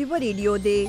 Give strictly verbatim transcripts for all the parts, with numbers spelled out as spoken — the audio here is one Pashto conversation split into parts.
ډیوه ریډیو دی.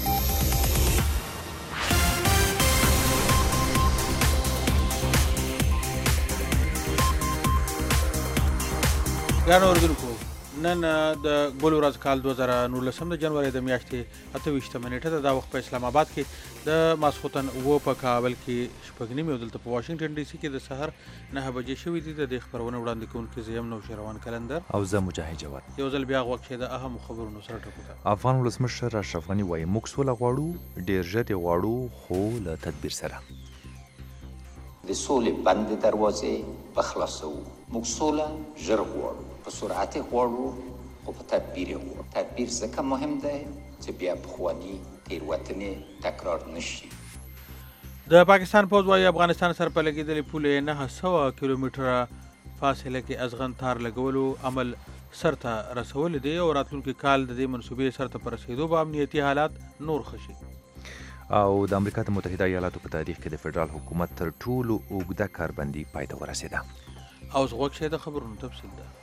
ګرانو اردوونکو، نن د ګل ورځ کال دوه زره نولسم د جنوري د میاشتې اته ویشتمه نیټه ده. دا وخت په اسلام آباد کې د ماسخوتن اوه په کابل کې شپږ نیمې او دلته په واشنګټن ډي سي کې د سحر نهه بجې شوي دي. د دې خبرونه وړاندې کوونکي زه یم نوشیروان کلندر او زه مجاهد جواد. یو ځل بیا غوږ کښېږده د اهمو خبرونو سره ټکو ته. افغان ولسمشر اشرف غني وایي موږ سوله غواړو، ډېر ژر یې غواړو، خو له تدبیر سره. د سولې بندې دروازې په خلاصوو. موږ سوله ژر غواړو، په سرعت غواړو، خو په تدبیر غواړو. تدبیر ځکه مهم دی چې بیا پخواني تېروتنې تکرار نشي. د پاکستان پوځ وایي افغانستان سره په لګېدلې پولې نهه سوه کیلومتره فاصله کې ازغن تار لګولو عمل سرته رسولی دی او راتلونکي کال د دې منصوبې سرته په رسېدو به امنیتي حالات نور ښه شي. او د امریکا د متحده ایالاتو په تاریخ کې د فدرال حکومت تر ټولو اوږده کاربندي پای ته ورسېده. اوس غوږ کښېږده د خبرونو تفصیل ده.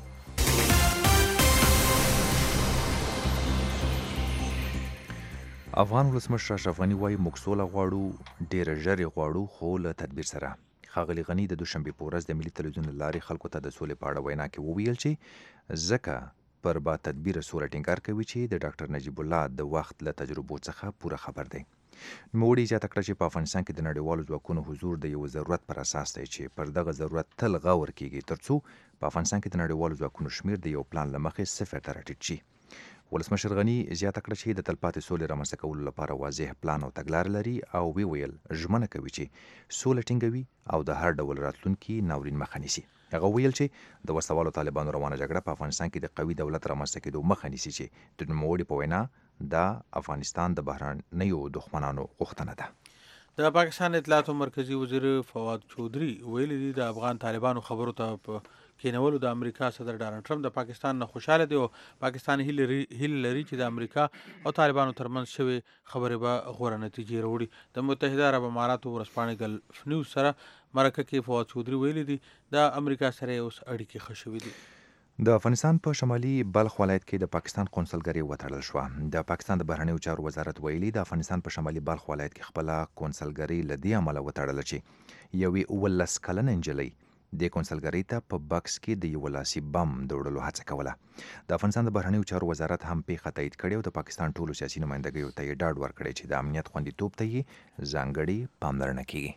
افغان ولسمشر اشرف غني وایي موږ سوله غواړو، ډېره ژر یې غواړو، خو له تدبیر سره. ښاغلي غني د دوشنبې په ورځ د ملي تلویزیون له لارې خلکو ته د سولې په اړه وینا کې وویل چې ځکه پر با تدبیره سوله ټینګار کوي چې د ډاکټر نجیب الله د وخت له تجربو څخه پوره خبر دی. نوموړي زیاته کړه چې په افغانستان کې د نړیوالو ځواکونو حضور د یو ضرورت پر اساس دی چې پر دغه ضرورت تل غور کیږي ترڅو په افغانستان کې د نړیوالو ځواکونو شمیر د یو پلان له مخې صفر ته راټیټ شي. ولسمشر غني زیاته کړه چې د تلپاتې سولې رامنځته کولو لپاره واضح پلان او تګلاره لري او وی ویل ژمنه کوي چې سوله ټینګوي او د هر ډول راتلونکي ناورین مخه نیسي. هغه ویل چې د وسلوالو طالبانو روانه جګړه په افغانستان کې د قوي دولت رامنځته کېدو مخه نیسي چې د نوموړي په وینا دا افغانستان د بهرنیو دښمنانو غوښتنه ده. د پاکستان اطلاعاتو مرکزي وزیر فواد چودھری ویلي دي د افغان طالبانو خبرو ته په کېنولو د امریکا صدر ډانلډ ټرمپ د پاکستان نه خوشحاله دی او پاکستان هیله لري چې د امریکا او طالبانو ترمنځ شوې خبرې به غوره نتیجې راوړي. د متحده عرب اماراتو ورځپاڼې ګلف نیوز سره مرکه کې فواد چودھری ویلي دي د امریکا سره اوس اړیکې ښه شوې دي. د افغانستان په شمالي بلخ ولایت کې د پاکستان قونسلګري وتړل شوه. د پاکستان د بهرنیو چارو وزارت ویلي د افغانستان په شمالي بلخ ولایت کې خپله قونسلګري له دې امله وتړله چې یوې اوولس کلنه نجلۍ د قونسلګرۍ ته په بکس کې د یو لاسي بم د وړلو هڅه کوله. د افغانستان د بهرنیو چارو وزارت هم پیښه تایید کړې او د پاکستان ټولو سیاسي نمایندګیو ته یې ډاډ ورکړی چې د امنیت خوندیتوب ته یې ځانګړې پاملرنه کیږي.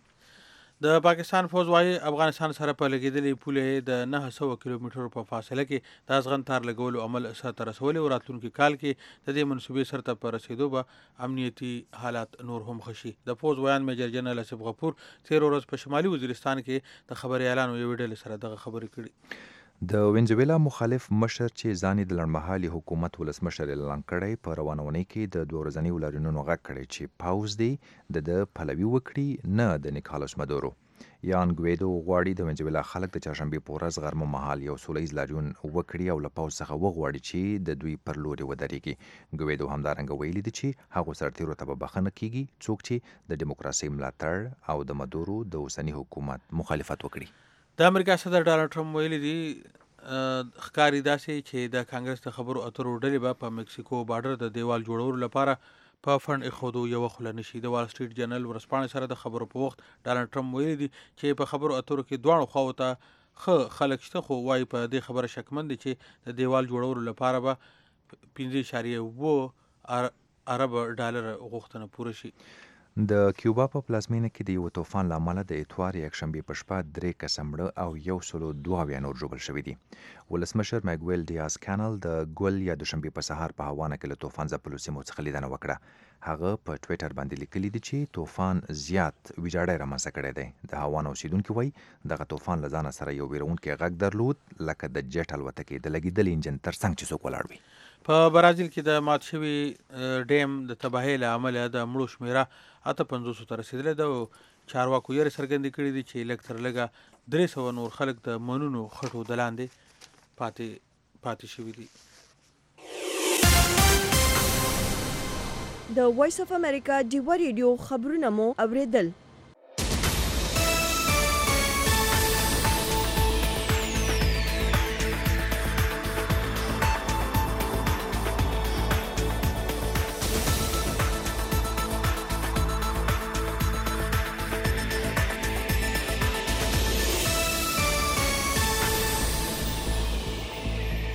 د پاکستان فوز وایي افغانستان سره په لګېدلې پولې د نهه سوه کیلومترو په فاصله کې د ازغن تار لګولو عمل سرته رسولی او راتلونکي کال کې د دې منصوبې سرته په رسېدو به امنیتي حالات نور هم ښه شي. د فوز ویان میجر جنرال اسف غفور تېره ورځ په شمالي وزیرستان کې د خبري اعلان یوې ډلې سره دغه خبرې کړي. د وینزویلا مخالف مشر چې ځان یې د لنډمهالي حکومت ولسمشر اعلان کړی په روانه اونۍ کې د دوه ورځنیو لاریونونو غږ کړی چې پاوز دی د ده پلوي وکړي نه د نیکالوس مدورو. یان ګویدو غواړي د وینزویلا خلک د چهارشنبې په ورځ غرمه مهال یو سوله ییز لاریون وکړي او له پوځ څخه وغواړي چې د دوی پر لوري ودرېږي. ګویدو همدارنګه ویلي دي چې هغو سرتیرو ته به بخښنه کیږي څوک چې د ډیموکراسۍ ملاتړ او د مدورو د اوسني حکومت مخالفت وکړي. د امریکا صدر ډانلډ ټرمپ ویلي دي ښکاري داسې چې د کانګرس د خبرو اترو ډلې به په مکسیکو بارډر د دیوال جوړولو لپاره په فنډ ایښودو یوه خوله نشي. د وال سټریټ جرنل ورځپاڼې سره د خبرو په وخت ډانلډ ټرمپ ویلي دي چې په خبرو اترو کې دواړو خواو ته ښه خلک شته، خو وایي په دې خبره شکمن دي چې د دیوال جوړولو لپاره به پنځه اعشاریه اووه ارب ډالر غوښتنه پوره شي. د کیوبا په پلازمینه کې د یو طوفان له امله د اتوار یکشنبې په شپه درې کسه مړه او یو سلو دوه اویا نور ژوبل شوي دي. ولسمشر میګویل ډیاز کانل د ګل یا دوشنبې په سهار په هوانه کې له طوفان ځپلو سیمو څخه لیدنه وکړه. هغه په ټویټر باندې لیکلي دي چې طوفان زیات ویجاړی رامنځته کړی دی. د هوان اوسیدونکي وایي دغه طوفان له ځانه سره یو ویرونکی غږ درلود لکه د جټ الوتکې د لګېدلي انجن تر څنګ چې څوک ولاړ وي. په برازیل کې د مات شوي ډیم د تباهۍ له امله د مړو شمېره اته پنځوسو ته رسېدلی ده او چارواکو یېرې څرګندې کړي دي چې لږ تر لږه درې سوه نور خلک د منونو خټو د لاندې پاتې پاتې شوي دي. د وایس اف امریکا ډیوه ریډیو خبرونه مو اوریدل.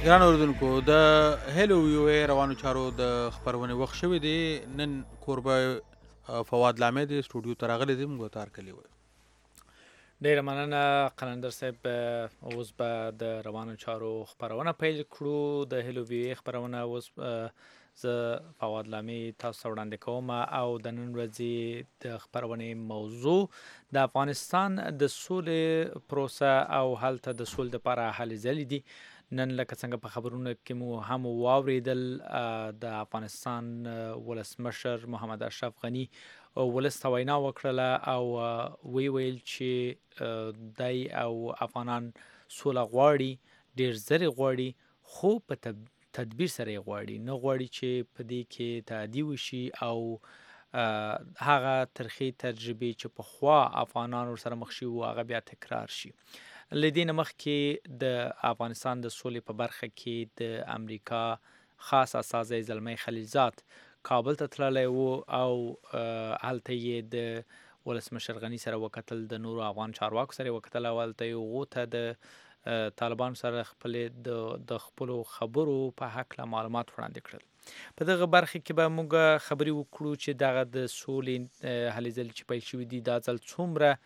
ګران اوردونکو د هلو یو روانو چارو د خبرونه وخت شوې دي. نن کوربه فواد لامه د سټوډیو ته راغلی دی، موږ تار کلی وای. ډیره مننه قلندر صاحب. اوس به د روانو چارو خبرونه پیل کړو. د هلو وی خبرونه اوس زه فواد لامه تاسو وړاندې کوم او د نن ورځې د خبرونه موضوع د افغانستان د سولې پروسه او هلته د سولې لپاره هلې ځلې دي. نن لکه څنګه په خبرونو کې مو هم واوریدل د افغانستان ولسمشر محمد اشرف غنی ولس ته وینا وکړله او وی ویل چې دای او افغانان سوله غواړي، ډیر زر غواړي، خو په تدبیر سره غواړي، نه غواړي چې په دې کې تعدی وشي او هغه ترخی تجربه چې په خوا افغانان سره مخ شي او هغه بیا تکرار شي. لدین مخکې د افغانستان د سولې په برخه کې د امریکا خاص استازی زلمی خلیلزاد کابل ته تللی و او هلته یې د ولسمشر غني سره وکتل، د نورو افغان چارواکو سره وکتل او هلته یې هغو ته د طالبانو سره خپلې د خپلو خبرو په هکله معلومات وړاندې کړل. په دغه برخه کې به موږ خبرې وکړو چې دغه د سولې هلې ځلې چې پیل شوي دي دا ځل څومره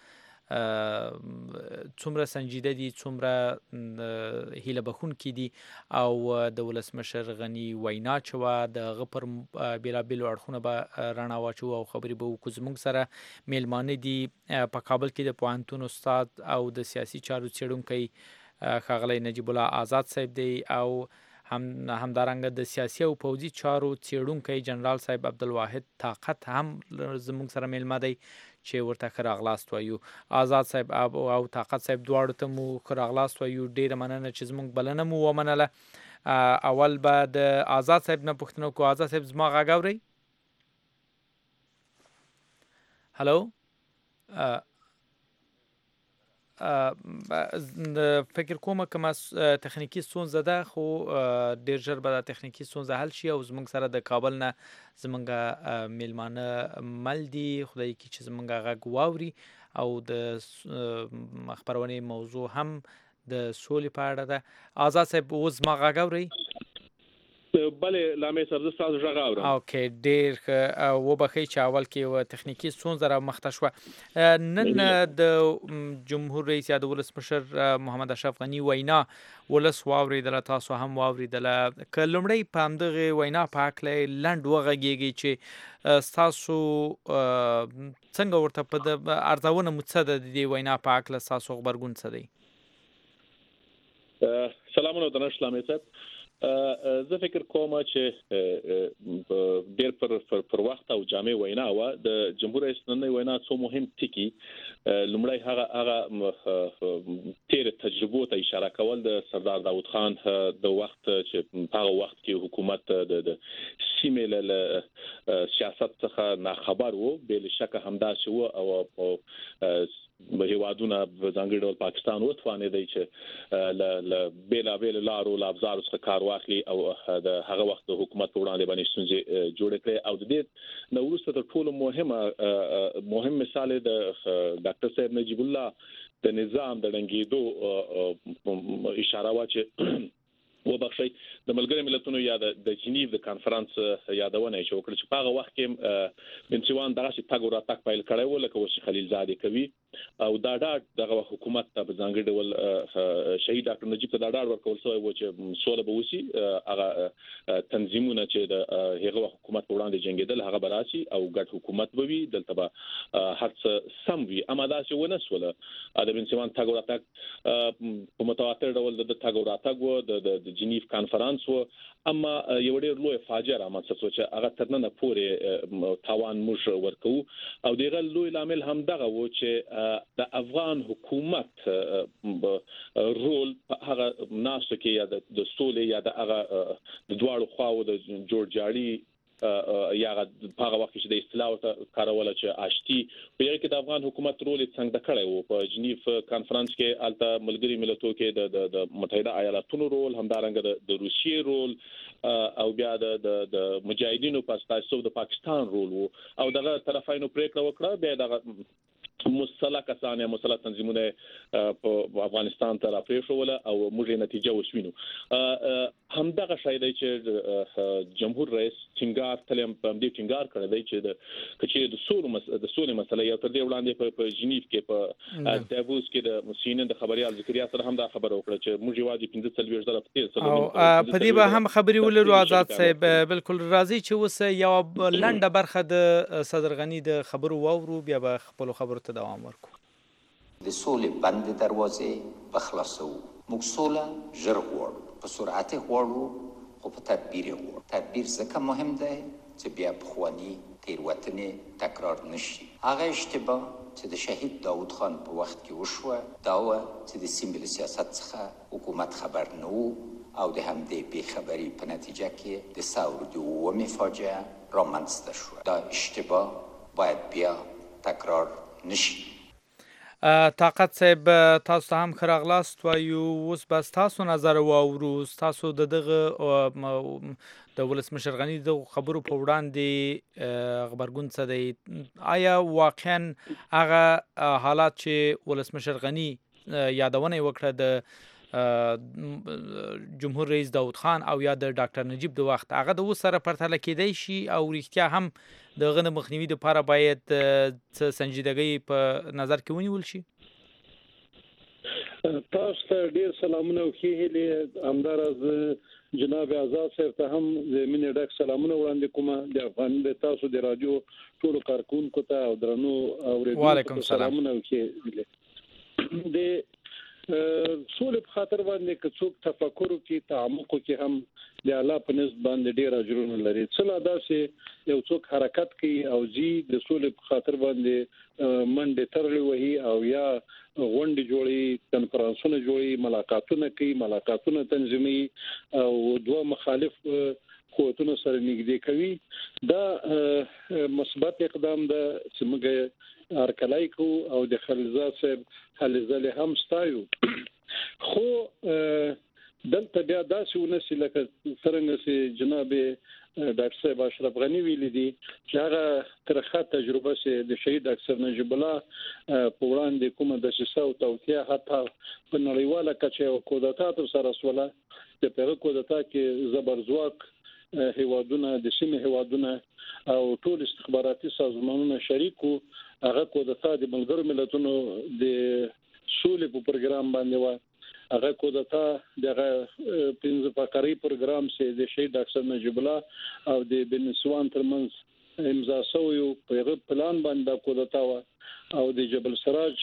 څومره سنجیده دي، څومره هیله بخونکي دي او د ولسمشر غني وینا چې وه د هغه پر بېلابېلو اړخونه به رڼا واچوو او خبرې به وکړو. زموږ سره میلمانه دي په کابل کې د پوهنتون استاد او د سیاسي چارو څېړونکی ښاغلی نجیب الله آزاد صاحب دی او هم همدارنګه د سیاسي او پوځي چارو څېړونکی جنرال صاحب عبدالواحد طاقت هم زموږ سره میلمه دی چې ورته ښه راغلاست وایو. آزاد صاحب او طاقت صاحب دواړو ته مو ښه راغلاست وایو. ډېره مننه چې زموږ بلنه مو ومنله. اول به د آزاد صاحب نه پوښتنه وکړو. آزاد صاحب زما غږ اورئ؟ هلو، فکر کومه کومه تخنیکي ستونزه ده، خو ډیر ژر به دا تخنیکي ستونزه حل شي او زموږ سره د کابل نه زموږ میلمانه مل دي. خدای کی چې زموږ غږ واوري او د خبرونې موضوع هم د سولې په اړه ده. آزاد صاحب اوس زما غږ اورئ؟ بله لامې صاحب زه ستاسو غږ اورم. اوکې، ډېر ښه. وبښئ چې اول کې یوه تخنیکي ستونزه رامخته شوه. نن د جمهور رئیس یا د ولسمشر محمد اشرف غني وینا ولس واورېدله، تاسو هم واورېدله. که لومړی په همدغې وینا په هکله لنډ وغږېږئ چې ستاسو څنګه ورته په د ارزونه مو څه ده د دې وینا په هکله، ستاسو غبرګون څه دی؟ سلامونه درنښت لامې صاحب. زه فکر کوم چې ډېر پر پر وخت او جامع وینا وه. د جمهور رئیس نننۍ وینا څو مهم ټکي، لومړی هغه هغه تیر تجربو ته اشاره کول د سردار داود خان د وخت چې هغه وخت کې حکومت د سیمې له سیاست څخه ناخبر وو. بل شک همداسې وو او هیوادونه په ځانګړي ډول پاکستان وتوانېدی چې له بېلابېلو لارو له ابزارو څخه کار واخلي او د هغه وخت د حکومت په وړاندې باندې ستونزې جوړې کړې. او د دې نه وروسته تر ټولو مهمه مهم مثال د ډاکټر صاحب نجیب الله د نظام د ړنګېدو اشاره وه چې وبخښئ د ملګرو ملتونو یا د جنیو د کانفرنس یادونه یې وکړه چې په هغه وخت کې بنسوان دغسې تګ وراتګ پیل کړی و لکه اوس چې خلیلزاد یې کوي او دا ډاډ دغه حکومت ته په ځانګړي ډول شهید ډاکټر نجیب ته دا ډاډ ورکول شوی و چې سوله به وشي. هغه تنظیمونه چې د هغه حکومت په وړاندې جنګېدل هغه به راشي او ګډ حکومت به وي، دلته به هر څه سم وي. اما داسې ونه سوله. د بنسوان تګ وراتګ په متواتر ډول د تګ وراتګ و د جنیف کانفرنس و، اما یو ډېر لوی فاجعه رامنځته شوه چې هغه تر ننه پورې تاوان موږ ورکوو. او د هغه لوی لامل همدغه و چې د افغان حکومت رول په هغه ناسته کې یا د سولې یا د هغه د دواړو خواو د جوړجاړي یا هغه وخت چې د اصطلاح ته کاروله چې آشتي په هغه کې د افغان حکومت رول څنګه کړی وو. په جنیف کانفرنس کې الته ملګري ملتونو کې د د متحده ایالاتونو رول، همدارنګه د روسیې رول او بیا د د مجاهدینو په استازیتوب د پاکستان رول وو او دغه طرفینو پریکړه وکړه. بیا دغه مصالح کسان یا مصالح تنظیمونه په افغانستان ته راپریښول او موږ نتیجه وسوینو همدغه شای دی چې جمهور رئیس ټینګار تلم په دې ټینګار کړی دی چې د کچې د سولې مس د سولې مسله یو تر دې وړاندې په جنیف کې په دافوس کې د مسینن د خبريال ذکریا سره هم دا خبره وکړه چې موږ یوازې پنځه څلوېښت زره په او په دې به هم خبري ولرو آزاد صاحب بالکل راضي چې اوس یو لنډه برخه د صدر غنی د خبرو واورو بیا به خپل خبرو ته دوام ورکو. د سولې بند دروازې په خلاصو موږ سوله ژر غواړو په سرعت غواړو خو په تدبیر غواړو. تدبیر ځکه مهم دی چې بیا پخواني تیروتنې تکرار نشي. هغه اشتباه چې د شهید داود خان په وخت کې وشوه دا و چې د سیمې له سیاست څخه حکومت خبر نه و او د همدې بېخبري په نتیجه کې د ثور د اوومې فاجعه رامنځته شوه. دا اشتباه باید بیا تکرار نشي. طاقت صاحب تاسو ته هم ښه راغلاست وایو. اوس به ستاسو نظر واورو. ستاسو د دغه د ولسمشر غني د خبرو په وړاندې غبرګون څه دی؟ آیا واقعا هغه حالات چې ولسمشر غني یادونه وکړه د جمهور رئیس داود خان او یا د ډاکټر نجیب د وخت هغه د اوس سره پرتله کېدی شي او رښتیا هم د غنه مخنیوي لپاره باید څه سنجیدګي په نظر کې ونیول شي؟ تاسو ته ډیر سلامونه او ښې هیلې همدارز جناب آزاد صاحب ته هم زمینه ډک سلامونه وړاندې کوم. د افغان د تاسو د رادیو ټول کارکونکو ته او درنو اوریدونکو وعلیکم السلام. سلامونه او ښې هیلې. د سولې په خاطر باندې که څوک تفکر وکړي تعمق وکړي هم د الله په نسبت باندې ډیر اجرونه لري. څه لا داسې یو څوک حرکت کوي او زی د سولې په خاطر باندې منډه ترلې وهي او یا غونډې جوړي کنفرانسونه جوړي ملاقاتونه کوي ملاقاتونه تنظیمي او دوه مخالف قوتونو سره نږدې کوي. دا مثبت اقدام ده چې موږ هرکلای کو او د خلیلزاد صاحب خلیلزاد هم ستایو. خو دلته بیا داسې ونسي لکه څرنګه چې جناب ډاکټر صاحب اشرف غنی ویلي دي چې هغه ترخه تجربه چې د شهید ډاکټر نجیب الله په وړاندې کومه د شسو توتیا حتی په نړیواله کچه او کودتا تر سره سواله د پیغه کودتا کې زبرځواک هیوادونه د سیمې هیوادونه او ټول استخباراتي سازمانونه شریکو هغه کودتا د ملګرو ملتونو د سولې په پروګرام باندې و. هغه کودتا دغه پنځه فقري پروګرام چې د شهید ډاکټر نجیب الله او د بنسوان ترمنځ امضا شوی په هغه پلان باندې کودتا و او د جبل سراج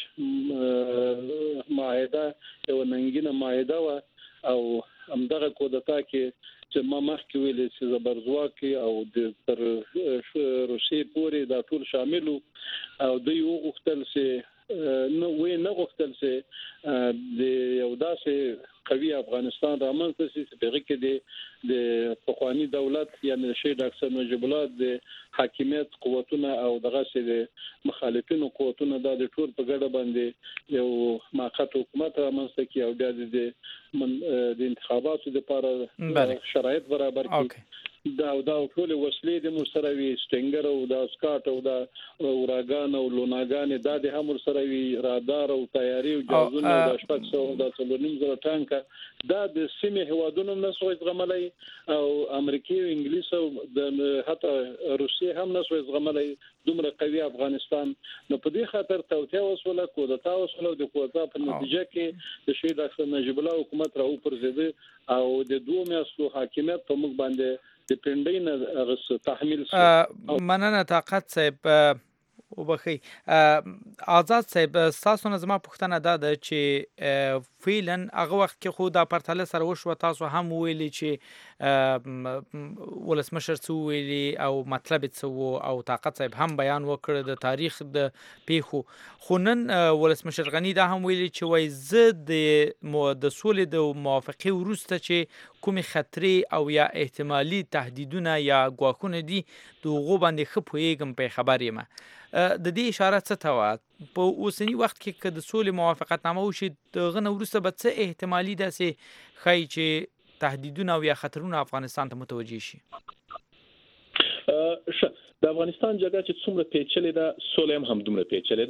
معاهده یو ننګینه معاهده و او همدغه کودتا کې چې ما مخکې ویل چې زبرځواک او د تر روسیې پورې دا ټول شامل او دوی وغوښتل چې نو وې نه غوښتل چې د یو داسې قوي افغانستان رامنځته شي چې په کې د د پخوانی دولت یعنی شهید ډاکټر نجیب الله د حاکمیت قوتونه او دغه سي د مخالفینو قوتونه د ټول په ګډه باندې یو موقت حکومت رامنځته کی او د د انتخاباتو لپاره شرایط برابر کړي. دا دا ټول وسلې د مسروي سټنګر او د اسکاټ او د اوراګان او لوناګان د د هم مسروي رادار او تیاری او جازونه او د شپږ سو د څلورنیم زره ټانک دا د سیمې هوادونو نسوي زغملای او امریکای او انګلیس او د حتی روسیې هم نسوي زغملای دومره قوي افغانستان. نو په دې خاطر توتیا وسوله کودتا وسوله د کودتا په نتیجه کې د شهید ډاکټر نجیب الله حکومت راو پرځیده او د دوه میاشتو حاکمیت په موږ باندې د پندین غس تحمیل سره. مننه طاقت صاحب وبخي. آزاد صاحب تاسو نه زما پوښتنه ده د چې فعلا هغه وخت کې خو د پرتله سره وشو تاسو هم ویلي چې ولسمشر څو ویلي او مطلب څه او طاقت صاحب هم بیان وکړ د تاریخ د پیښو. خو نن ولسمشر غنی دا هم ویلي چې وای زه د د سولې د موافقه وروسته چې کومي خطرې او یا احتمالي تهدیدونه یا ګواښونه دي دغه باندې خپويګم په خبرې ما د دې اشاره څه ته و په اوسنی وخت کې که د سولې موافقتنامه وشي دغه نه وروسته به څه احتمالي داسې ښایي چې تهدیدونه او یا خطرونه افغانستان ته متوجه شي؟ د افغانستان جګړه چې څومره پیچلې ده سوله هم همدومره پیچلې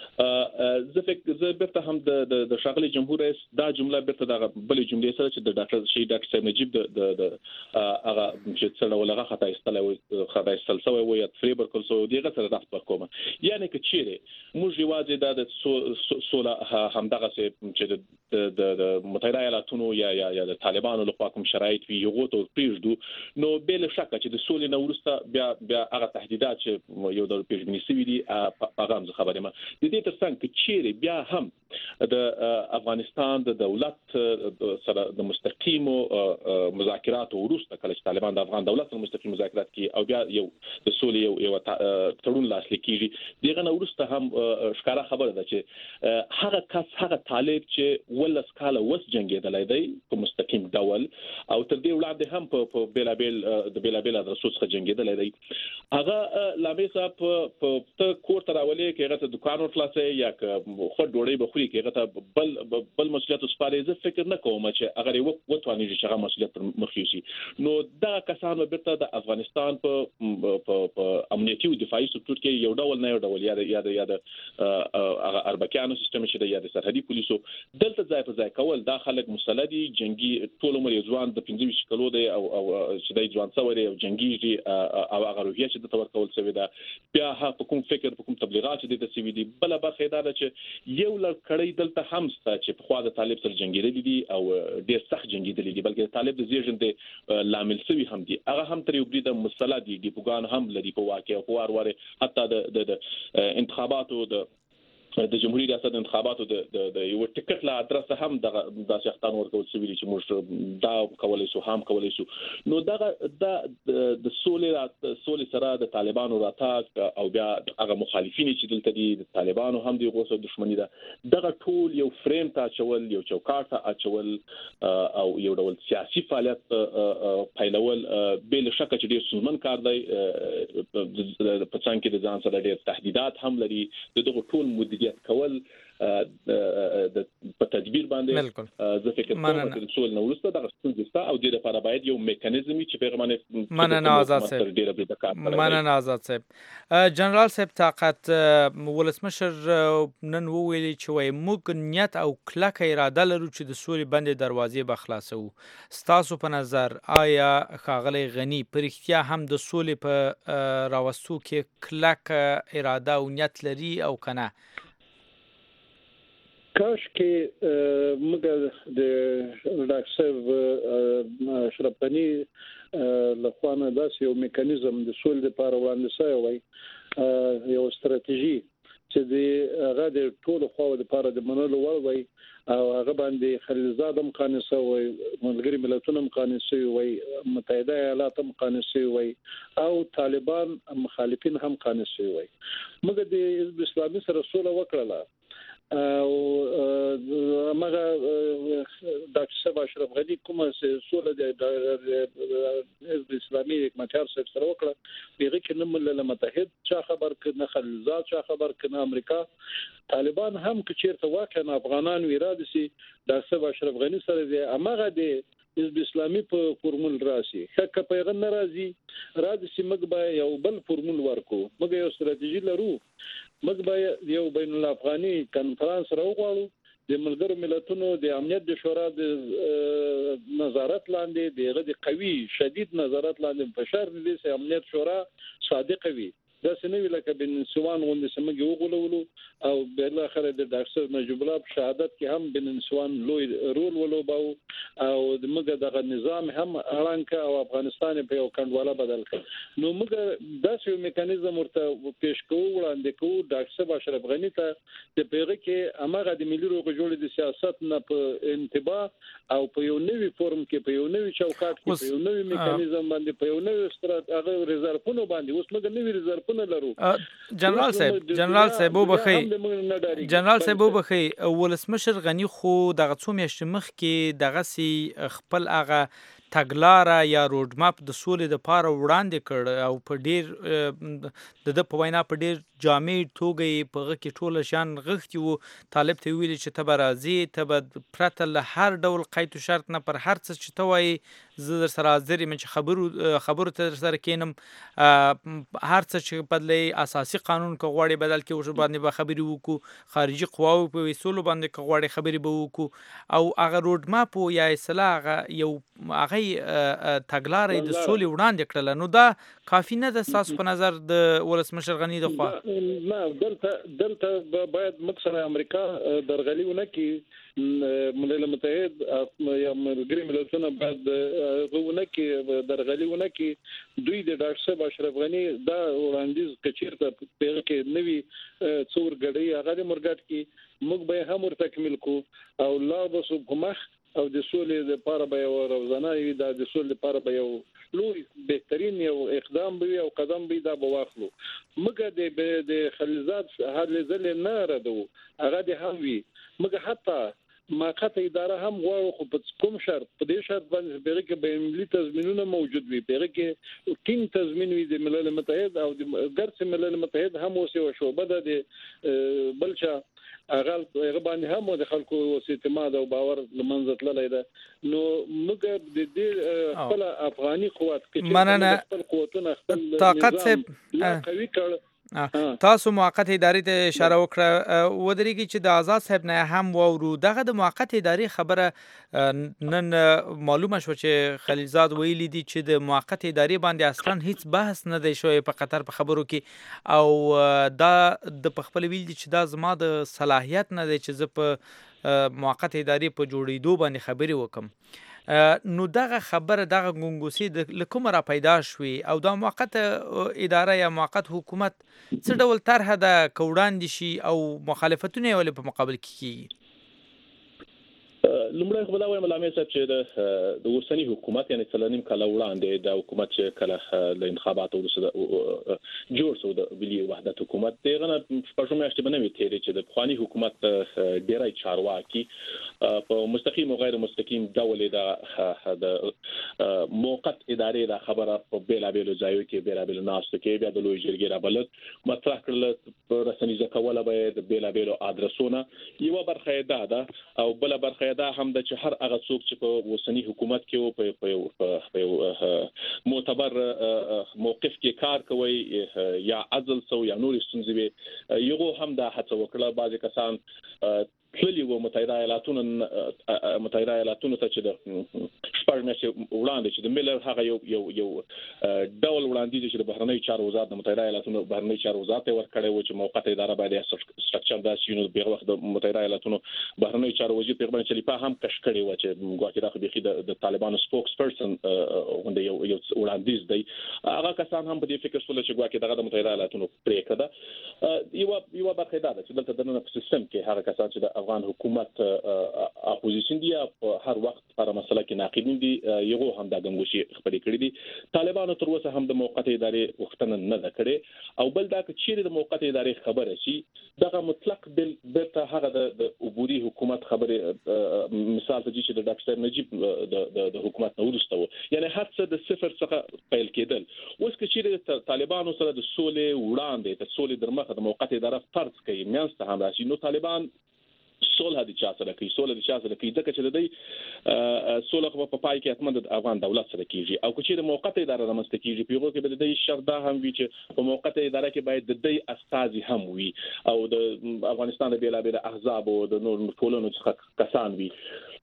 ده. زه فکر زه بیرته هم د د ښاغلي جمهور رئیس دا جمله بیرته د بلې جملې سره چې د ډاکټر شهید ډاکټر صاحب نجیب د د هغه چې څلور ولغه خطا استلوي خطا استلسوي وي فریبر کول سو دیغه سره راځ پر کومه یعنی که چیرې موږ یوازې د سوله همدغه چې د د متحده ایالاتونو یا یا یا د طالبانو لخوا کوم شرایط وي یو ته پریږدو نو بل شک چې د سولې نه ورسته بیا بیا هغه تهدیدات چې یو د پیژنې سوي دي هغه هم خبره ما د دې ترڅنګ چې چیرې بیا هم د افغانستان د دولت سره د مستقیمو مذاکرات ورسته کله چې طالبان د افغان دولت سره مستقیم مذاکرات کوي او بیا یو د سولې یو یو تړون لاسلیک کیږي دغه نه ورسته هم ښکارا خبره ده چې هغه کس هغه طالب چې ولس کاله وس جنگیدلای دی په مستقیم ډول او تر دې وړاندې هم په بیلابل د بیلابل ادرسو څخه جنگیدلای دی هغه لامې صاحب په ته کور ته راولې کې هغه ته دکان ورخلاصې یا خو ډوړې بخوري کې هغه ته بل بل مسولیت سپارې زه فکر نه کوم چې هغه یو وټوانی چې هغه مسولیت مخ یوسي نو دا کسانو بیرته د افغانستان په په امنیتي او دفاعي سکتور کې یو ډول نه یو ډول یا د یا د هغه اربکیانو سیستم چې د یا د سرحدي پولیسو دلته ځای په ځای کول دا خلک مسلدي جنگي ټول عمر ځوان د پنځه ویشت کلو دی او او چې د ځوان څوري او جنگي او هغه روحیه چې د تور کول سوي دا بیا هغه کوم فکر کوم تبلیغات د سوي دي بل برخه دا چې یو لړ کړي دلته هم ست چې په خوا د طالب سره جنگیدل دي او ډیر سخت جنگیدل دي بلکې طالب د زیږند لامل سوي هم دي هغه هم تر یو برید مسلدي دي پوغان هم لري په واقع او وار واره حتی د انتخاباتو د د جمهوریت ریاست انتخاباتو د د یو ټیکټ لا ادرس هم د د شختان ورکول سوي چې موږ دا کولای شو هم کولای شو نو دا د د سولې سولې سره د طالبانو راتګ او بیا هغه مخالفین چې دلته دي د طالبانو هم دی غوسه دښمنی ده دغه ټول یو فریم ته چول یو چوکاټ ته چول او یو ډول سیاسي فعالیت پیلول بل شک چې ډیر سنمن کار دی په څنګه کې د ځان سره ډیر تهدیدات هم لري دغه ټول مدیریت کول د په تدبیر باندې زه فکر کوم چې سول نو ورسته د ستونزې او د لپاره باید یو میکانیزم چې پیغامونه مننه آزاد صاحب مننه آزاد صاحب جنرال صاحب طاقت ولسمشر نن ویلي چې وای موږ نیت او کلکه اراده لرو چې د سولې بندې دروازې به خلاصو ستاسو په نظر آیا ښاغلی غنی پر اختیا هم د سولې په راوستو کې کلکه اراده او نیت لري او کنه کاش کې موږ د ډاکټر اشرف غنی لخوانه داسې یو میکانیزم د سولې لپاره وړاندې شوی وای یو ستراتیژي چې د هغه د ټولو خواو لپاره د منلو وړ وای او هغه باندې خلیلزاد هم قانع شوی ملګری ملتونه هم قانع شوی وای متحده ایالات هم قانع شوی وای او طالبان مخالفین هم قانع شوی وای موږ د حزب اسلامي سره سوله وکړه او مګه ډاکټر صاحب اشرف غنی کومه سوله د حزب اسلامي حکومتیار سره وکړه پیغه کې نه ملل متحد چا خبر کنه خلیلزاد چا خبر کنه امریکا طالبان هم که چیرته واقعا افغانان ویراده سي ډاکټر صاحب اشرف غنی سره دی امغه دی حزب اسلامي په فورمول راسي حق پیغام ناراضي راځي چې موږ به یو بل فورمول ورکو موږ یو ستراتیژي لرو موږ به یو بین الافغاني کانفرنس راوغواړو د ملګرو ملتونو د امنیت د شورا د نظارت لاندې د قوي شدید نظارت لاندې فشار دي چې امنیت شورا صادق وي دا سنوي لکه بن سوان غوندې سمګي وغولولو او بل اخر د ډاکټر نجیب الله په شهادت کې هم بن سوان لوی رول ولوباو او د موږ دغه نظام هم اړانکه او افغانستان په یو کندواله بدل کړ نو موږ داسې یو میکانیزم ورته پیش کوو وړاندې کوو ډاکټر اشرف غنی ته د پیغه کې امغه د ملي روغ جوړې د سیاست نه په انتباه او په یو نوي فورم کې په یو نوي چوکاټ کې په یو نوي میکانیزم باندې په یو نوي ستراتیژي ریزرفونو باندې اوس موږ نوي ریزرفونو جنرال صاحب جنرال صاحب وبخي جنرال صاحب وبخي ولسمشر غنی خو دغه څو میاشتې مخکې دغه سي خپل هغه تګلاره یا روډ ماپ د سولې د پاره وړاندې کړ او په ډیر د په وینا په ډیر جامع توګه په غو کې ټول شان غختي وو طالب ته ویل چې تبرازي تب پرته له هر ډول قید او شرط نه پر هر څه چې توي زه در سره حاضر یم چې خبرو خبرو ته در سره کینم هر څه چې بدلې اساسي قانون که غواړي بدل کې ور باندې به خبرې وکړو خارجي قواو په وسولو باندې که غواړي خبرې به وکړو او هغه روډ ماپ یا اصلاح هغه یو هغه تګلارې د سولې وړاندې کړله نو دا کافي نه ده ستاسو په نظر د ولسمشر غني د خوا؟ نه دلته دلته باید مقصد امریکا درغلي ونه کړي ملل متحد یا ملګري ملتونه باید ونه کړي درغلي ونه کړي دوی د ډاکټر صاحب اشرف غني دا وړاندیز کچیرته پیغه کې نوي څور غړي هغه مرګټ کې موږ به هم ور تکمیل کو او لا بسو کومخ او د سولې لپاره به یو روزانه وي دا د سولې لپاره به یو لوی بهترین یو اقدام به او قدم به دا به واخلو مګر د د خلیزات هر لزل نه ردو هغه د هم وی مګر حتی ماقته اداره هم غواړو خو په کوم شرط په دې شرط باندې بیره کې به ملي تضمینونه موجود وي بیره کې ټیم تضمین وي د ملل متحد او د ګرځ ملل متحد هم اوسه او شوبه د بلچا اغل غبان هم د خلکو اعتماد او باور لمنځه تللی ده نو موږ د دې خپل افغاني قوت کې مننه خپل قوتونه خپل طاقت لا قوي کړ تاسو موقت ادارې ته اشاره وکړه ودرېږي چې د آزاد صاحب نه هم وورو دغه د موقت ادارې خبره نن معلومه شو چې خلیلزاد ویلي دي چې د موقت ادارې باندې اصلا هیڅ بحث نه دی شوی په قطر په خبرو کې او دا د خپل ویل دي چې دا زما د صلاحیت نه دی چې زه په موقت ادارې په جوړېدو باندې خبرې وکم نو دغه خبره دغه ګونګوسي د لکوم را پیدا شوي او دا موقت اداره یا موقت حکومت څه ډول طرحه ده کوړان دي شي او مخالفتونه یې په مقابل کې کیږي لومړی خو دا وایم علامه صاحب چې د اوسنی حکومت یعنی څلورنیم کاله وړاندې د حکومت چې کله د انتخاباتو وروسته جوړ شو د ملي وحدت حکومت دغه په کومه اشتباه نه وي تیری چې د خواني حکومت ډیری چارواکي په مستقیم او غیر مستقیم ډول د موقت ادارې د خبره په بیلابېلو ځایو کې بیلابېلو ناستو کې بیا د لوی جرګې را بلد مطرح کړل رسنیزه کوله به د بیلابېلو ادرسونه یو برخه ده او بل برخه دا هم د چې هر هغه څوک چې په وسنی حکومت کې او په معتبر موقف کې کار کوي یا عزل سو یا نور ستونزې یو هم دا هڅه وکړه بعضی کسان تللی و متحده ایالاتونو متحده ایالاتونو ته چې د شپږ میاشتې وړاندې چې د ملر هغه یو یو یو ډول وړاندیز چې د بهرنی چارو وزارت د متحده ایالاتونو بهرنی چارو وزارت ورکړی و چې موقت اداره باید سټرکچر داسې نو په وخت د متحده ایالاتونو بهرنی چارو وزیر پیغمبر چلیپا هم کش کړی و چې ګواکې دا خو د طالبانو سپوکس پرسن غونډه یو یو وړاندیز دی هغه کسان هم په دې فکر شول چې ګواکې دغه د متحده ایالاتونو پریکړه ده یو یو برخه ده چې دلته د نن په سیستم کې هغه کسان چې د افغان حکومت اپوزیشن دی په هر وخت پر مسله کې ناقدین دي یو هم د ګنګوشي خبرې کړې دي طالبانو تر اوسه هم د موقت ادارې وختنه نه ده کړې او بل دا چې د موقت ادارې خبره شي دغه مطلق بل برته هغه د عبوري حکومت خبره مثال ته چې د ډاکټر نجیب د حکومت نو ورسته یعنی هر څه د صفر څخه پیل کېدل اوس چې طالبانو سره د سولې وړاندې د سولې درمخه د موقت اداره فرض کوي میانسته هم راشي نو طالبان صلح د چا سره کوي صلح د چا سره کوي ځکه چې د دې صلح په پای کې اتمن د افغان دولت سره کیږي او چې د موقت اداره رامنځته کیږي پیغو کې د دې شرط هم وی چې په موقت اداره کې باید د دې استازي هم وي او د افغانستان د بیلابېل احزاب او د نور ټولنو څخه کسان وي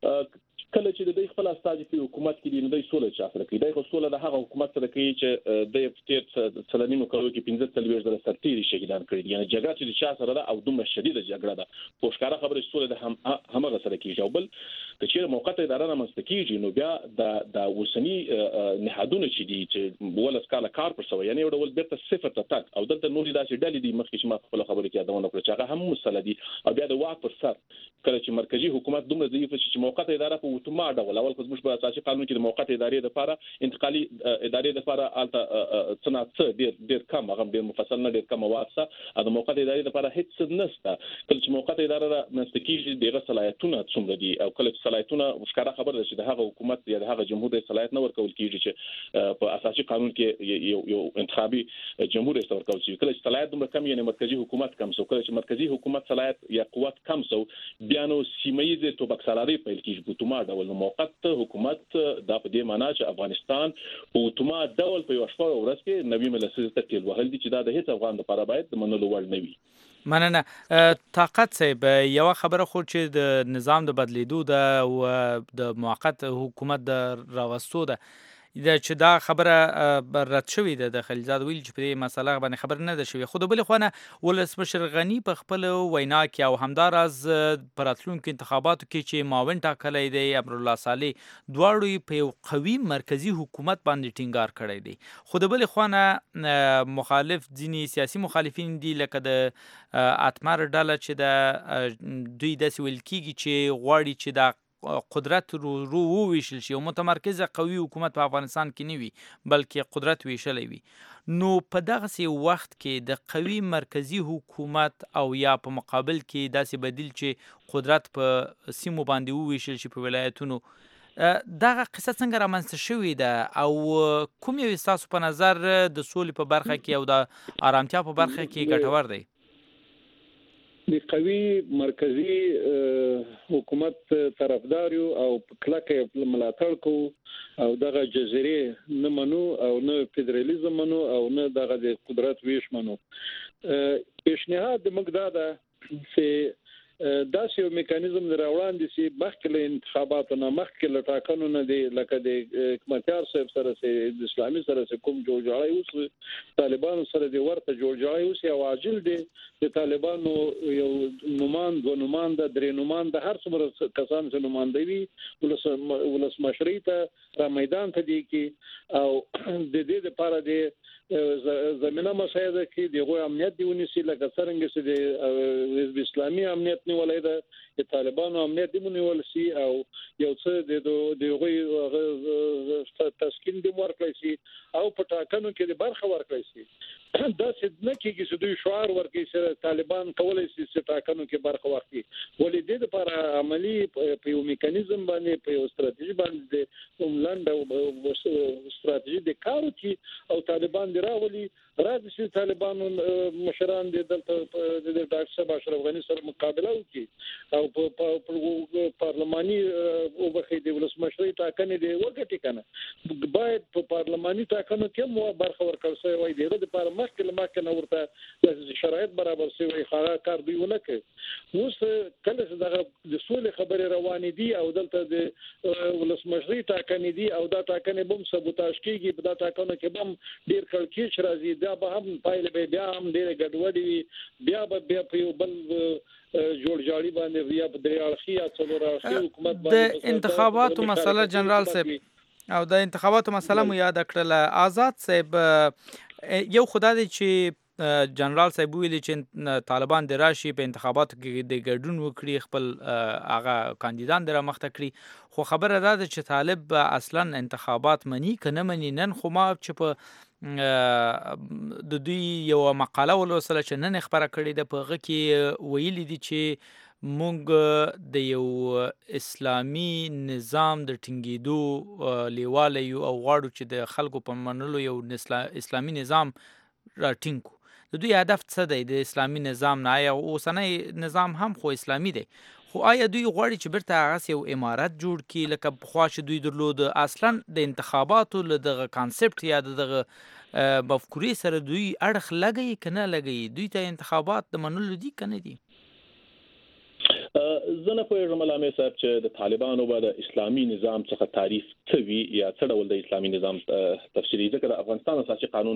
کله چې د دې خپل استازي په حکومت کې دي نو د صلح چا سره کوي د صلح د هغه حکومت سره کوي چې د فتیر سلنیمو کلو کې پنځه تلويش د سرتيري شهیدان کړي یعنی جګړه چې چا سره ده او دومره شدیده جګړه ده پوښکاره خبره صلح د هم همغه سره کیږي او بل چې موقت اداره رامنځته کیږي نو بیا د د وسنی نهادونه چې دي چې ولس کاله کار پر سوی یعنی ډول بیرته صفر ته تک او دلته نور داسې ډلې دي مخکې چې ما خپل خبره کې ادونه کړې چې هغه هم مسله دي او بیا د واک پر سر کله چې مرکزی حکومت دومره ضعیف شي چې موقت اداره په اتومات ډول اول خو موږ په اساسي قانون کې د موقت ادارې لپاره انتقالي ادارې لپاره الته صنعت ډیر ډیر کم هغه ډیر مفصل نه ډیر کم واسطه د موقت ادارې لپاره هیڅ نشته کله چې موقت اداره مستقیږي دغه صلاحیتونه څومره دي او کله چې صلاحیتونه وشکاره خبر ده چې د هغه حکومت یا د هغه جمهور د صلاحیت نه ورکول کیږي چې په اساسي قانون کې یو یو انتخابي جمهور رئیس ورکول شي کله چې صلاحیت دومره کم یعنی مرکزی حکومت کم سو کله چې مرکزی حکومت صلاحیت یا قوت کم سو بیا نو سیمایي توبکسالاري پیل کیږي په توماډ ډول موقت حکومت دا په دې معنی چې افغانستان په اتومات ډول په یو شپه ورځ کې نوي ملسزه تکیل وهل دي چې دا د هیڅ افغان لپاره باید د منلو وړ نه وي. مننه. طاقت صاحب یو خبره خو چې د نظام د بدلیدو ده او د موقت حکومت د راوستو ده دا چې دا خبره رد شوې ده د خلیلزاد ویل چې په دې مسله باندې خبر نه ده شوې، خو د بلې خوا ولسمشر غني په خپل وینا کې او همداراز په راتلونکو انتخاباتو کې چې معاون ټاکلی دی امرالله صالح دواړو په یو قوي مرکزي حکومت باندې ټینګار کړی دی، خو د بلې خوا نه مخالف ځینې سیاسي مخالفین دي لکه د اتمر ډله چې د دوی داسې ویل کېږي چې غواړي چې دا قدرت رو رو وویشل شي او متمرکزه قوي حکومت په افغانستان کې نه وي بلکې قدرت ویشلی وي. نو په دغسې وخت کې د قوي مرکزي حکومت او یا په مقابل کې داسې بدیل چې قدرت په سیمو باندې وویشل شي په ولایتونو، دغه قصه څنګه رامنځته شوې ده او کوم یو ستاسو په نظر د سولې په برخه کې او د آرامتیا په برخه کې ګټور دی؟ د قوي مرکزی حکومت طرفدار یو او کلکه ملاتړ کوو او دغه جزیره نه منو او نه فدرالیزم منو او نه دغه د قدرت ویش منو. پیشنهاد موږ دا ده چې داسې یو میکانیزم راوړاندې شي مخکې له انتخاباتو نه مخکې له ټاکنو نه دی لکه د حکمتیار صاحب سره چې د اسلامي سره چې کوم جوړجاړی اوس طالبانو سره د ورته جوړجاړی اوس یو عاجل دی د طالبانو یو نوماند و نومانده درې نومانده هر څومره کسان چې نومانده وي ولسمشرۍ ته را میدان ته دی کې او د دې لپاره د زمينه مسایده کې دغه امنیت دی ونیسي لکه څنګه چې د حزب اسلامي امنیت نیولای ده د طالبانو امنیت دی ونیول شي او یو څه د دغه تسکین دی ورکړي شي او په ټاکنو کې د برخه ورکړي شي. دا څه نه کېږي چې دوی شعار ورکړي چې طالبان کولای شي چې ټاکنو کې برخه واخلي، ولې د لپاره عملی په یو میکانیزم باندې په یو ستراتیژي باندې وملاند او ستراتیژي د کارو کې او طالبان راولي راځي چې طالبانو مشران د دلته د ډاکټر صاحب اشرف غنی سره مقابله وکړي او په پارلماني او بخې د ولسمشرۍ ټاکنې دی وګټي کنه باید په پارلماني ټاکنو کې مو برخه ورکړل شي وای دغه لپاره مخکې لمخکې نه ورته د شرایط برابر شي وای خارا کار دی ونه کوي. اوس کله چې دغه د سولې خبرې روانې دي او دلته د ولسمشرۍ ټاکنې دي او دا ټاکنې بم سبوتاژ کیږي په دا ټاکنو کې بم ډیر کړکېچ راځي دا به هم پایله به بیا هم ډېر ګډوډي وي بیا به بیا په یو بل جوړجاړي باندې بیا په درې اړخي یا څلور اړخي حکومت باندې د انتخاباتو مسله جنرال صاحب او د انتخاباتو مسله مو یاد کړله. آزاد صاحب یو خدای دی چې جنرال صاحب ویلي چې طالبان د راشي په انتخاباتو کې د ګډون وکړي خپل هغه کاندیدان در مخته کړي، خو خبره دا ده چې طالب اصلا انتخابات مني که نه مني. نن خو ما چې په د دوی یو مقاله ولوستله چې نن خبره کړې ده په هغه کې ویلي دي چې مونږ د یو اسلامي نظام د ټینګېدو لیواله یو او غواړو چې د خلکو په منلو یو اسلامي نظام را ټینګ کړو. د دوی هدف څه دی د اسلامي نظام نه؟ آیا اوسنی نظام هم خو اسلامي دی، خو آیا دوی غواړي چې بیرته هغسې یو امارت جوړ کړي لکه پخوا چې دوی درلود؟ اصلا د انتخاباتو له دغه کانسپټ یا د دغه مفکورې سره دوی اړخ لګوي که نه لګوي؟ دوی ته انتخابات د منلو دي که نه دي؟ زه نه پوهېږم علامه صاحب چې د طالبانو به د اسلامي نظام څخه تعریف څه وي یا څه ډول د اسلامي نظام تفسیري، ځکه د افغانستان اساسي قانون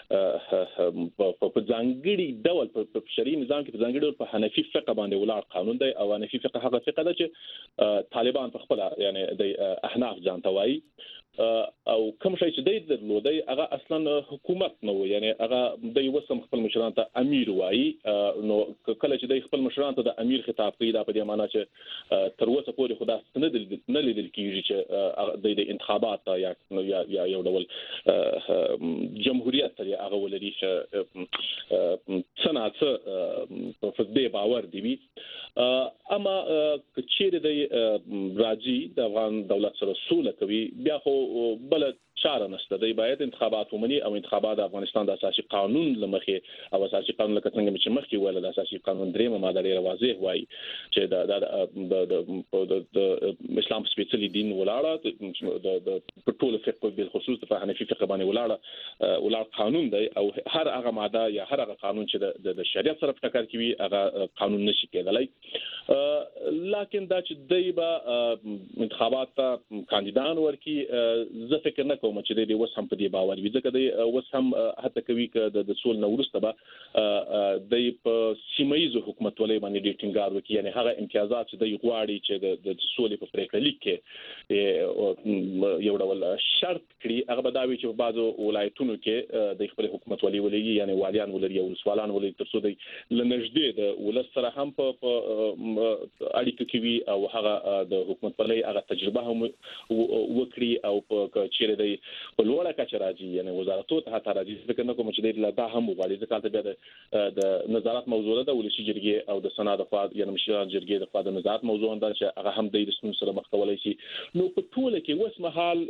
په ځانګړي ډول په شرعي نظام کې په ځانګړي ډول په حنفي فقه باندې ولاړ قانون دی او حنفي فقه هغه فقه ده چې طالبان په خپله یعنی د احناف ځان ته وایي او کوم شي چې د درلودي هغه اصلا حکومت نه و، یعنی هغه د وسم خپل مشران ته امیر وایي. نو کله چې د خپل مشران ته د امیر خطاب کوي دا په دې معنی چې تر اوسه پورې خدا ستنه نه لیدل کیږي چې د انتخابات یا یا یو ډول جمهوریت سره هغه ولري چې صنعت په دې باور دی. اما چیرې د راځي د افغان دولت سره سوله کوي بیا خو بل چاره نشته دی باید انتخابات ومني او انتخابات د افغانستان د اساسي قانون لمخې او اساسي قانون لکه څنګه چې مخکې ویل د اساسي قانون درېمه ماده ډېره واضح وایي چې د د اسلام سپیڅلي دین ولاړه د په ټول فقه بالخصوص د حنفي فقه باندې ولاړه ولاړ قانون دی او هر هغه ماده یا هر هغه قانون چې د شریعت سره په ټکر کې وي هغه قانون نشي کېدلی لکن دا چې دی به انتخابات ته کاندیدان ورکی زه فکر نه کوم چې دی اوس هم په دې باور وي ځکه دی اوس هم هڅه کوي چې د سول نو وروسته به دی په سیمایي حکومتولۍ باندې ډېر ټینګار وکړي یعنی هغه امتیازات چې دی غواړي چې د سولې په پریکړه لیک کې یو ډول شرط کړي هغه به دا وي چې په بعضو ولایتونو کې د خپل حکومتولۍ ولري یعنی والیان ولري او ولسوالان ولري تر څو دی لنږدې د ولس سره هم په اړیکه کې وي او هغه د حکومتولۍ هغه تجربه هم وکړي او په چیرې دی په لوړه کچه راځي یعنی وزارتو ته ته راځي فکر نه کوم چې دی لا دا هم وغواړي ځکه ته بیا د نظارت موضوع ده د ولسي جرګې او د سنا د خوا یعنی مشران جرګې د خوا د نظارت موضوع ده چې هغه هم د رسمي سره مخ کولای شي نو په ټول کې اوس مهال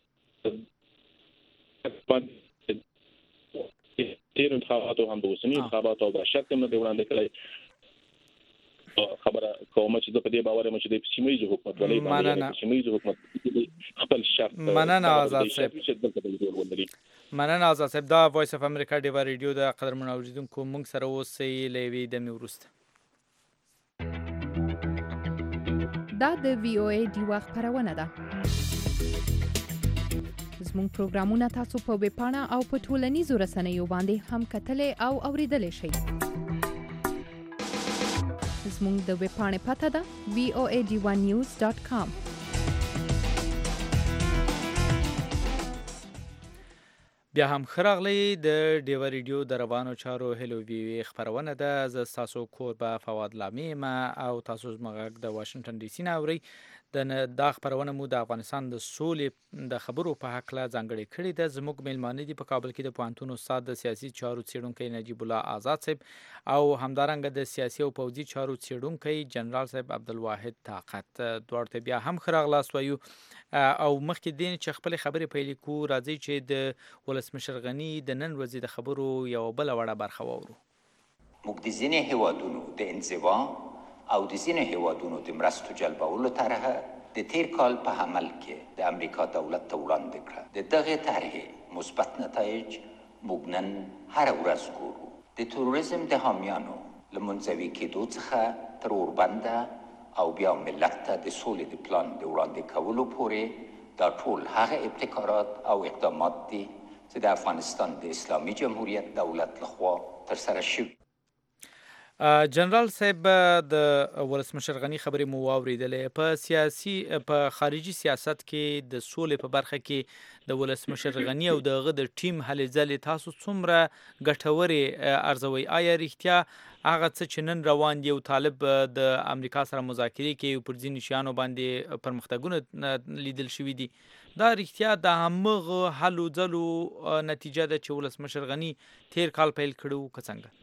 تیر انتخاباتو هم د اوسني انتخاباتو د شرط هم نه وړاندې کړی خبره کوم چې د په دې باور یم چې د سیمایي حکومت ولې باندې سیمایي حکومت خپل شرط مننه آزاد صاحب مننه آزاد صاحب دا وایس اف امریکا دی ریډیو د قدرمن اوریدونکو موږ سره اوسې لوي د میورست دا د وی او ای دیوا خبرونه ده زموږ پروګرامونه تاسو په ویب پاڼه او په ټولنیزو رسنیو باندې هم کتلې او اوریدلای شئ زموږ د ویب پاڼې پته ده وی او ای ډی ون نیوز ډاټ کام بیا هم خراغلی د ډیوا ریډیو د روانو چارو هلو وی وی خبرونه ده ز تاسو کور به فواد لامي ما او تاسو زمغه د واشنگټن ډي سي ناوري د دا خبرونه مو د افغانستان د سولې د خبرو په حق لا ځانګړي کړي د زموږ میلمانه دي په کابل کې د پوهنتون استاد د سیاسي چارو څیړونکو نجیب الله آزاد صاحب او همدارنګه د سیاسي او پوځي چارو څیړونکو جنرال صاحب عبدالواحد طاقت دوړته بیا هم خراغلاس وایو او مخکې دین چې خپل خبرې پیل کو راځي چې د ولسمشر غنی د نن ورځې د خبرو یو بل وړه برخه وورو موږ د ځینې هیوادونو د انزوا او د ځینې هیوادونو د مرستو جلبولو طرحه د تیر کال په عمل کې د امریکا دولت ته وړاندې کړه د دغه طرحې مثبت نتایج موږ نن هره ورځ ګورو د تروریزم د حامیانو له منزوي کېدو څخه تر اوربنده او بیا ملت ته د سولې د پلان د وړاندې کولو پورې دا ټول هغه ابتکارات او اقدامات دي چې د افغانستان د اسلامي جمهوریت دولت لخوا ترسره شوي جنرال صاحب د ولسمشر غنی خبرې مو واوریدلې په سیاسي په خارجي سیاست کې د سولې په برخه کې د ولسمشر غنی او دغه د ټیم هلې ځلې تاسو څومره ګټوري ارزوي آیا رښتیا هغه څه چې نن روان دی او طالب د امریکا سره مذاکرې کوي پر ځینې شیانو باندې پرمختګونه لیدل شوي دي دا رښتیا د همغه حلو ځلو نتیجه ده چې ولسمشر غنی تیر کال پیل کړو که څنګه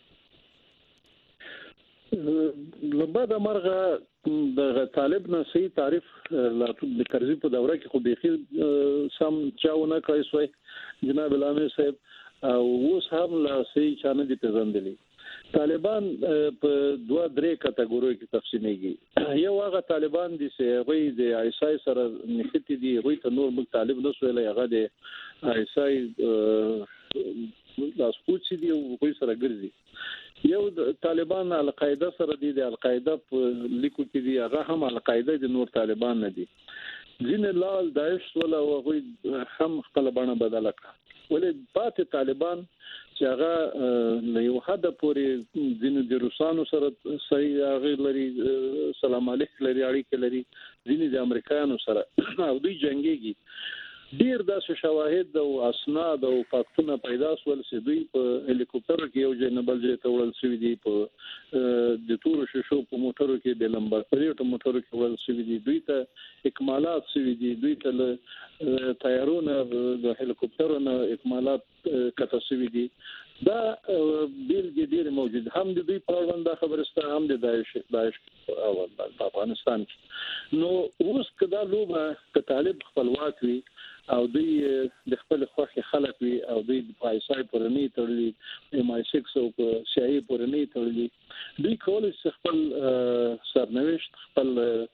لبعد مرغه د طالب نه صحیح تعریف لا د کرزي په دوره کې خو بيخي سم چاونه کوي سوی جناب علامه صاحب او اوس هم لا صحیح چانه دي پیژندلي طالبان په دوه درې کټګوري کې تقسیمېږي یو هغه طالبان دي چې وایي د آیسای سره نښتې دي وایي ته نور موږ طالب نه سویل هغه د آیسای لاس پوڅي دي او وایي سره ګرځي یو طالبان القاعده سره دي د القاعده په لیکو کې دي هغه هم القاعده د نور طالبان نه دي ځین لال داعش ولا هغه هم خپل بڼه بدله کړه ولې پاتې طالبان چې هغه له یو حد پورې ځین د روسانو سره صحیح هغه لري سلام علیکم لري اړیکې لري ځین د امریکایانو سره او دوی جنگيږي ډیر داسې شواهد او اسناد او فاکتونه پیدا شول چې دوی په هلیکوپټر کې یو ځای نه بل ځای ته وړل شوي دي په د تورو شیشو په موټرو کې د لمبر پریټو موټرو کې وړل شوي دي دوی ته اکمالات شوي دي دوی ته له طیارونو د هلیکوپټرونو اکمالات کته شوي دي دا بیلګې ډېر موجود هم د دوی په اړه د خبرسته هم د داعش داعش په افغانستان کې نو اوس کدا لوبه ک طالب خپلواک وي او دوی د خپل خوښي خلک وي او دوی د پایسای پرنی تړلي ایم آی سکس او سیای پرنی تړلي دوی کولای شي خپل سرنوشت خپل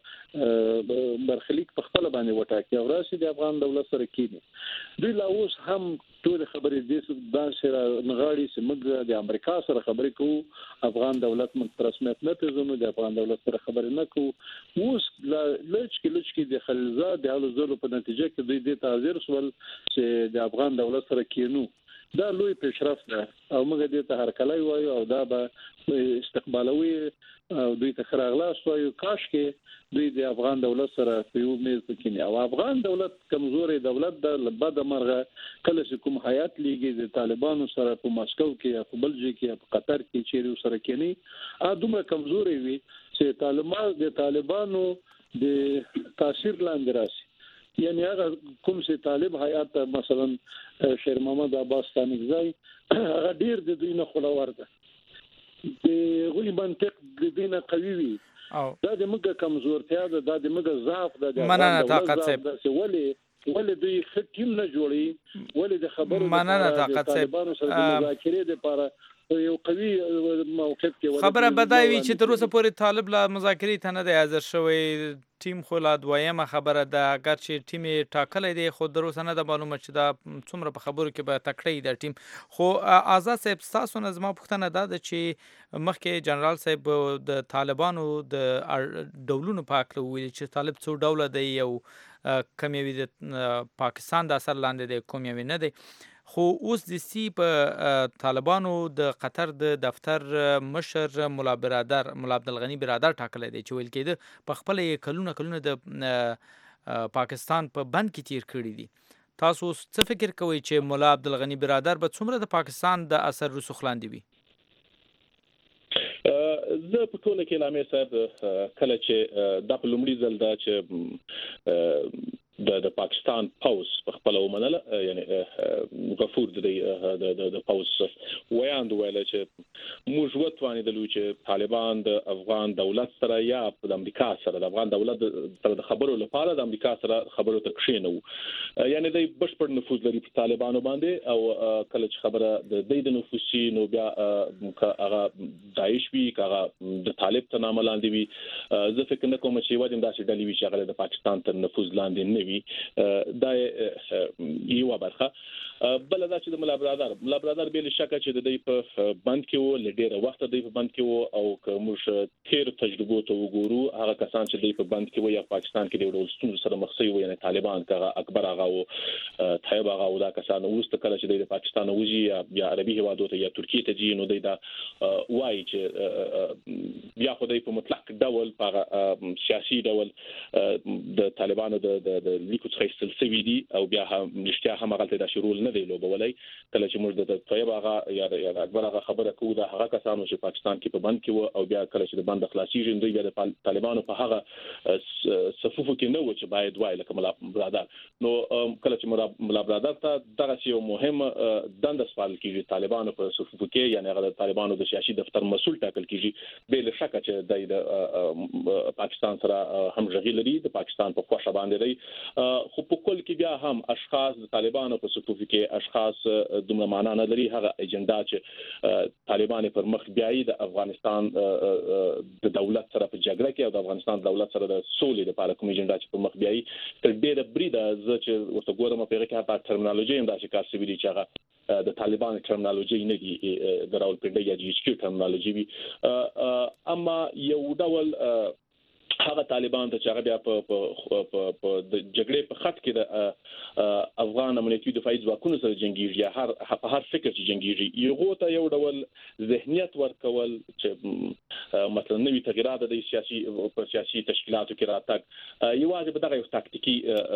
برخلیک په خپل باندې وټاکي او راشي د افغان دولت سره کېږي. دوی لا اوس هم ټول خبرې دې د سره نغاړي چې موږ د امریکا سره خبرې کوو، افغان دولت موږ رسمیت نه پیژنو، د افغان دولت سره خبرې نه کوو. اوس لږ کې لږ کې د خلیلزاد د حالو زلو په نتیجه کې دوی د تعذير سول چې د افغان دولت سره کېنو. دا لوی پیشرفت ده او موږ دې ته هرکلی وایو او دا به استقبالوي او دوی ته خراغلاس وایو. کاش کې دوی د افغان دولت سره په یو میز کې او افغان دولت کمزوري دولت د لبد مرغه کله چې کوم حیات لیږي د طالبانو سره په ماسکو کې یا په بلجیک کې یا په قطر کې چیرې سره کېنی ا دومره کمزوري وي چې طالبان د طالبانو د تاثیر لاندې راشي. یعنی هغه کوم چې طالب حیات مثلا شیر محمد عباس تانیزای هغه ډیر د دوی نه خلاور ده، د غوی منطق د دوی نه قوي وي او دا د موږ کمزورتیا ده، دا د موږ ضعف ده. د مننه طاقت صاحب ولې ولې دوی ختم نه جوړي، ولې د خبرو مننه طاقت صاحب مذاکرې لپاره یو قوي موقف کې خبره بدایوي چې تر اوسه پورې طالب لا مذاکرې ته نه دی حاضر شوی. ټیم خو لا دویمه خبره ده، اگر چې ټیم ټاکلی دی خو تر اوسه نه ده معلومه چې دا څومره په خبرو کې به تکړه دی ټیم. خو آزاد صاحب ستاسو نه زما پوښتنه دا ده چې مخکې جنرال صاحب د طالبانو د ډولونو په هکله وویل چې طالب څو ډوله دی او کوم یوې د پاکستان د اثر لاندې دی کوم یوې نه دی. خو اوس د سی په طالبانو د قطر د دفتر مشر مولا برادر مولا عبدالغنی برادر ټاکلی دی چې ویل کېده په خپل کلونه کلونه د پاکستان په بند کې تیر کړي دي. تاسو څه فکر کوئ چې مولا عبدالغنی برادر به څومره د پاکستان د اثر رسوخ لاندې وي؟ زه په ټوله کې لامې صاحب کله چې د لومړي ځل دا چې د د پاکستان پاوس په خپل ومنله، یعنی غفور د د د پاوس ویاند ویل چې موږ وتوانیدلو چې طالبان د افغان دولت سره یا د امریکا سره د افغان دولت سره د خبرو لپاره د امریکا سره خبرو ته کښینو. یعنی د بشپړ نفوذ لري په طالبانو باندې او کله چې خبره د دې د نفوذي نو بیا هغه داعش وی هغه د طالب ته نامه لاندې وي. زه فکر نه کوم چې وادم داسې ډلې وي چې هغه د پاکستان تر نفوذ لاندې نه وي. دا یو برخه. بل دا چې د مولا برادر مولا برادر به لشکه چې د دې په بند کې وو لډیره وخت د دې په بند کې وو او کومه تیر تجربه ته وګورو هغه کسان چې د دې په بند کې وو یا پاکستان کې د ډول ستونزو سره مخ شوي وو، یعنی طالبان کغه اکبر هغه او طيب هغه او دا کسان وست کله چې د پاکستان وځي یا عربي هوادو ته یا ترکیه ته ځي نو د دا وایي چې بیا خو د په مطلق ډول په سیاسي ډول د طالبانو د لیکو څخه سلسوي دي او بیا هم نشته هم غلطه د شروع دی لوبولای. کله چې موږ د طيب هغه یا د اکبر هغه خبره کوو دا هغه کسانو چې پاکستان کې په بند کې وو او بیا کله چې د بند خلاصي ژوندۍ بیا د طالبانو په هغه صفوفو کې نه و چې باید وای لکه مولا برادر. نو کله چې مولا برادر ته دغه یو مهم دند سوال کیږي طالبانو په صفوفو کې، یعنی هغه د طالبانو د سیاسي دفتر مسؤل ټاکل کیږي بل شک چې د پاکستان سره هم ژغی لري، د پاکستان په خوښه باندې دی. خو په کل کې بیا هم اشخاص د طالبانو په صفوفو کې اشخاص دومره معنا نه لري. هغه اجنډا چې طالبان پر مخ بیاي د افغانستان د دولت سره په جګړه کې او د افغانستان دولت سره د سولې لپاره کوم اجنډا چې پر مخ بیاي تر ډیره بریده زه چې ورته ګورم په هغه کې هغه ټرمینالوژي هم دا چې کار سوي دي چې هغه د طالبان ټرمینالوژي نه دي د راولپنډي یا جی ایچ کیو ټرمینالوژي وي. اما یو ډول هغه طالبان ته چې هغه بیا په په د جګړې په خط کې د افغان امنیتي دفاعي ځواکونو سره جنگیږي یا هر په هر فکر چې جنگیږي یو ته یو ډول ذهنیت ورکول چې مثلا نوې تغیرات د سیاسي په سیاسي تشکیلاتو کې راتګ یوازې به دغه یو تاکتیکي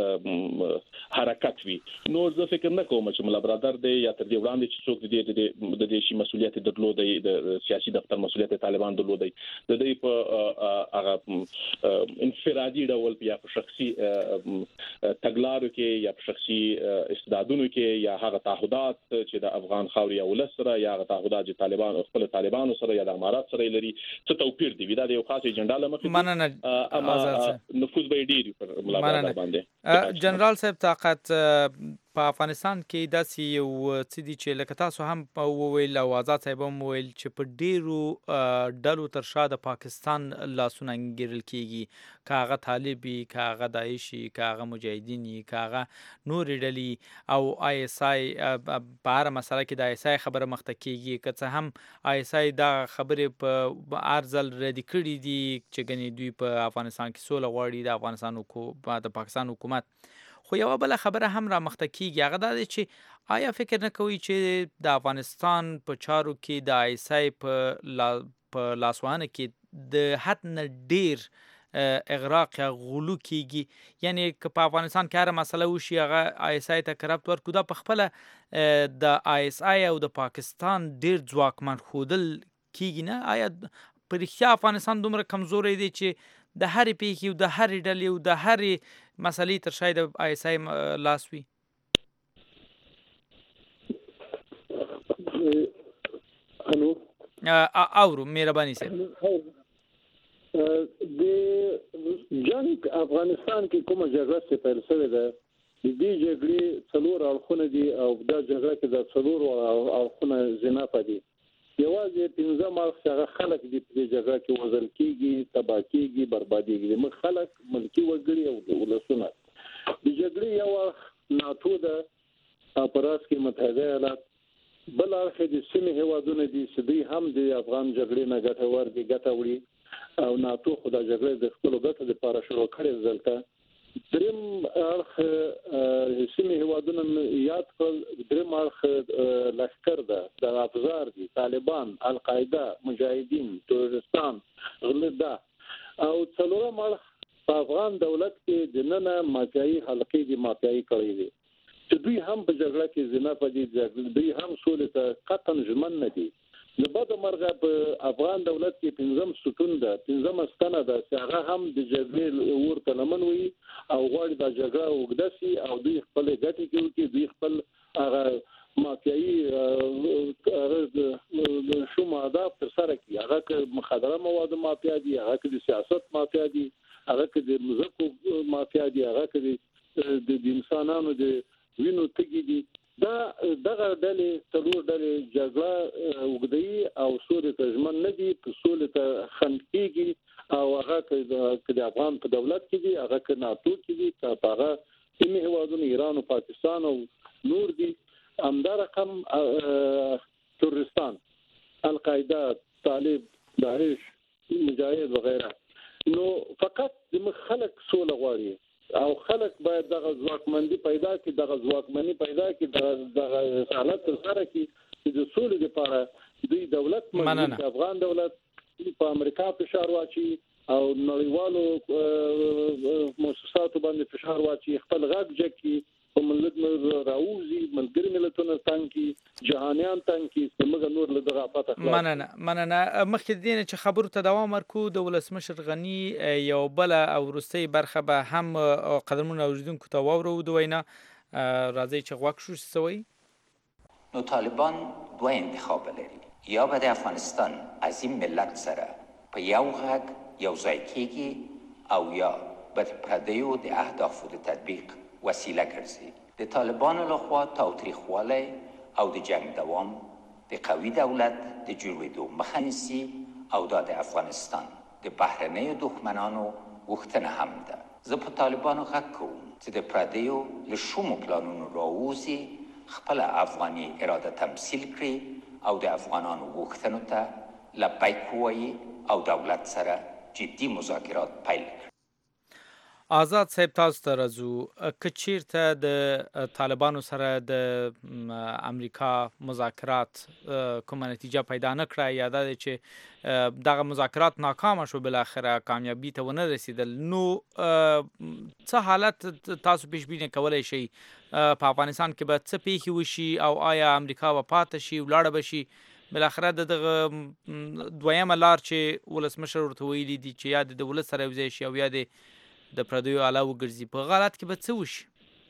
حرکت وي. نو زه فکر نه کوم چې مولا برادر دی یا تر دې وړاندې چې څوک د د دې شي مسولیت درلودي د سیاسي دفتر مسولیت طالبان درلودي د دې په هغه انفرادي ډول یا په شخصي تګلارو کې یا په شخصي استعدادونو کې یا هغه تعهدات چې د افغان خاوري او لسره یا هغه تعهدات چې طالبان خپل طالبانو سره یا د امارات سره لري څه توپیر دی دا یو خاص ایجنډا لمخې مننه اما نفوذ به ډیر پر ملابرات باندې جنرال صاحب طاقت په افغانستان کې داسې یو څه دي چې لکه تاسو هم وویل او آزاد صاحب هم وویل چې په ډیرو ډلو تر شا د پاکستان لاسونه انګیرل کیږي که هغه طالبي که هغه داعشي که هغه مجاهدیني که هغه نورې ډلې او آی اس آی په هره مسله کې د آی اس آی خبره مخته کیږي که څه هم آی اس آی دا خبرې په هر ځل ردي کړي دي چې ګنې دوی په افغانستان کې سوله غواړي د افغانستان د پاکستان حکومت خو یو بل خبره هم را مخته کیږي هغه دا دی چې آیا فکر نه کوي چې د افغانستان په چارو کې د آی اس آی په لا په لاسوهنه کې د حد نه ډیر اغراق یا غلو کیږي یعنی که په افغانستان کې هر مسله وشي هغه آی اس آی ته کرپټ ورکو دا په خپل د آی اس آی او د پاکستان ډیر ځواکمن خودل کیږي نه آیا په رښتیا افغانستان دومره کمزوري دی چې د هرې پیښې او د هرې ډلې او د هرې مسلې تر شا د آی اس آی لاس وي الو اورو مهرباني صاحب د جنگ افغانستان کې کومه جګړه چې پیل شوې ده د دې جګړې څلور اړخونه دي او دا جګړه کې د څلور اړخونه زنا پدې یوازې پنځه مارخ هغه خلک دي په جګړه کې وزل کیږي تباہ کیږي بربادیږي موږ خلک ملکی وګړي او ولسونه د جګړې یو ناتو ده پراس کې متحده ایالات بل اړخ د سیمې هیوادونه دي چې دوی هم د افغان جګړې نه ګټه ور دي ګټه وړي او ناتو خو د جګړې د خپل ګټه لپاره شروع کړي ځلته دریم اړخ سیمې هیوادونه یاد کړل دریم اړخ لښکر ده د افزار دي طالبان القاعده مجاهدین ترورستان غلدا او څلورم اړخ په افغان دولت کې د ننه مافیایي حلقې دي مافیایي کړي دي چې دوی هم په جګړه کې زنا پدې دوی هم سولې ته قطعا ژمن نه دي د بد مرغه په افغان دولت کې پنځم ستون ده پنځم ستنه ده چې هغه هم د جګړې ورته لمن وي او غواړي د جګړه وګدسي او دوی خپل ګټې کوي دوی خپل هغه مافیایي شوم اهداف تر سره کوي هغه کې مخدره مواد مافیا دي هغه کې د سیاست مافیا دي هغه کې د مزکو مافیا دي هغه کې د انسانانو د وینو تګي دي دا دغه ډلې څلور ډلې جګړه وګدي او سولې ته ژمن نه دي په سولې ته خنډ کیږي او هغه کې د افغان په دولت کې دي هغه کې ناتو کې دي چې هغه سیمې هیوادونه ایران او پاکستان او نور دي همدا رقم ترورستان القاعده طالب داعش مجاهد وغیرہ نو فقط د خلک سوله غواړي او خلک باید دغه ځواکمندي پیدا کړي دغه ځواکمني پیدا کړي دغه حالت سره کې چې د سولې لپاره دوی دولت مګر افغان دولت په امریکا فشار واچي او نړیوالو مؤسساتو باندې فشار واچي خپل غږ جکي په ملت راوزي ملګری ملتونو تانکی جهانيان تانکی څنګه نور له دغه پاتې خلاص مننه مننه مخکې دین چې خبرو ته دوام ورکو د ولسمشر غنی یو بل او روسي برخه به هم قدرمن اوریدونکو ته وورو د وینا راځي چې غوښ شو سوی نو طالبان دوه انتخاب لري یا به د افغانستان از این ملت سره په یو غږ یو ځای کېږي او یا به د پردیو د اهدافو د تطبیق وسیله ګرځي د طالبانو لخوا تاوتریخوالی او د جنگ دوام د قوي دولت د جوړېدو مخه نیسي او دا د افغانستان د بهرنیو دښمنانو غوښتنه هم ده زه په طالبانو غږ کوم چې د پردیو له شومو پلانونو راووځي خپله افغاني اراده تمثیل کړي او د افغانانو غوښتنو ته لبیک ووایي او دولت سره جدي مذاکرات پیل کړي آزاد صاحب تاسو ته راځو که چیرته د طالبانو سره د امریکا مذاکرات کومه نتیجه پیدا نه کړه یا دا چې دغه مذاکرات ناکامه شو بل اخره کامیابی ته ونه رسیدل نو څه حالت تاسو پیش بینی کولای شئ په افغانستان کې به څه پیښې وشي او آیا امریکا به پاتې شي ولاړه بشي بالاخره د دغه دویمه لار چې ولسمشر ورته ویلي دي چې یا د ولس سره یوځای شي او یا د د پردیو اله وګرځي، په هغه حالت کې به څه وشي؟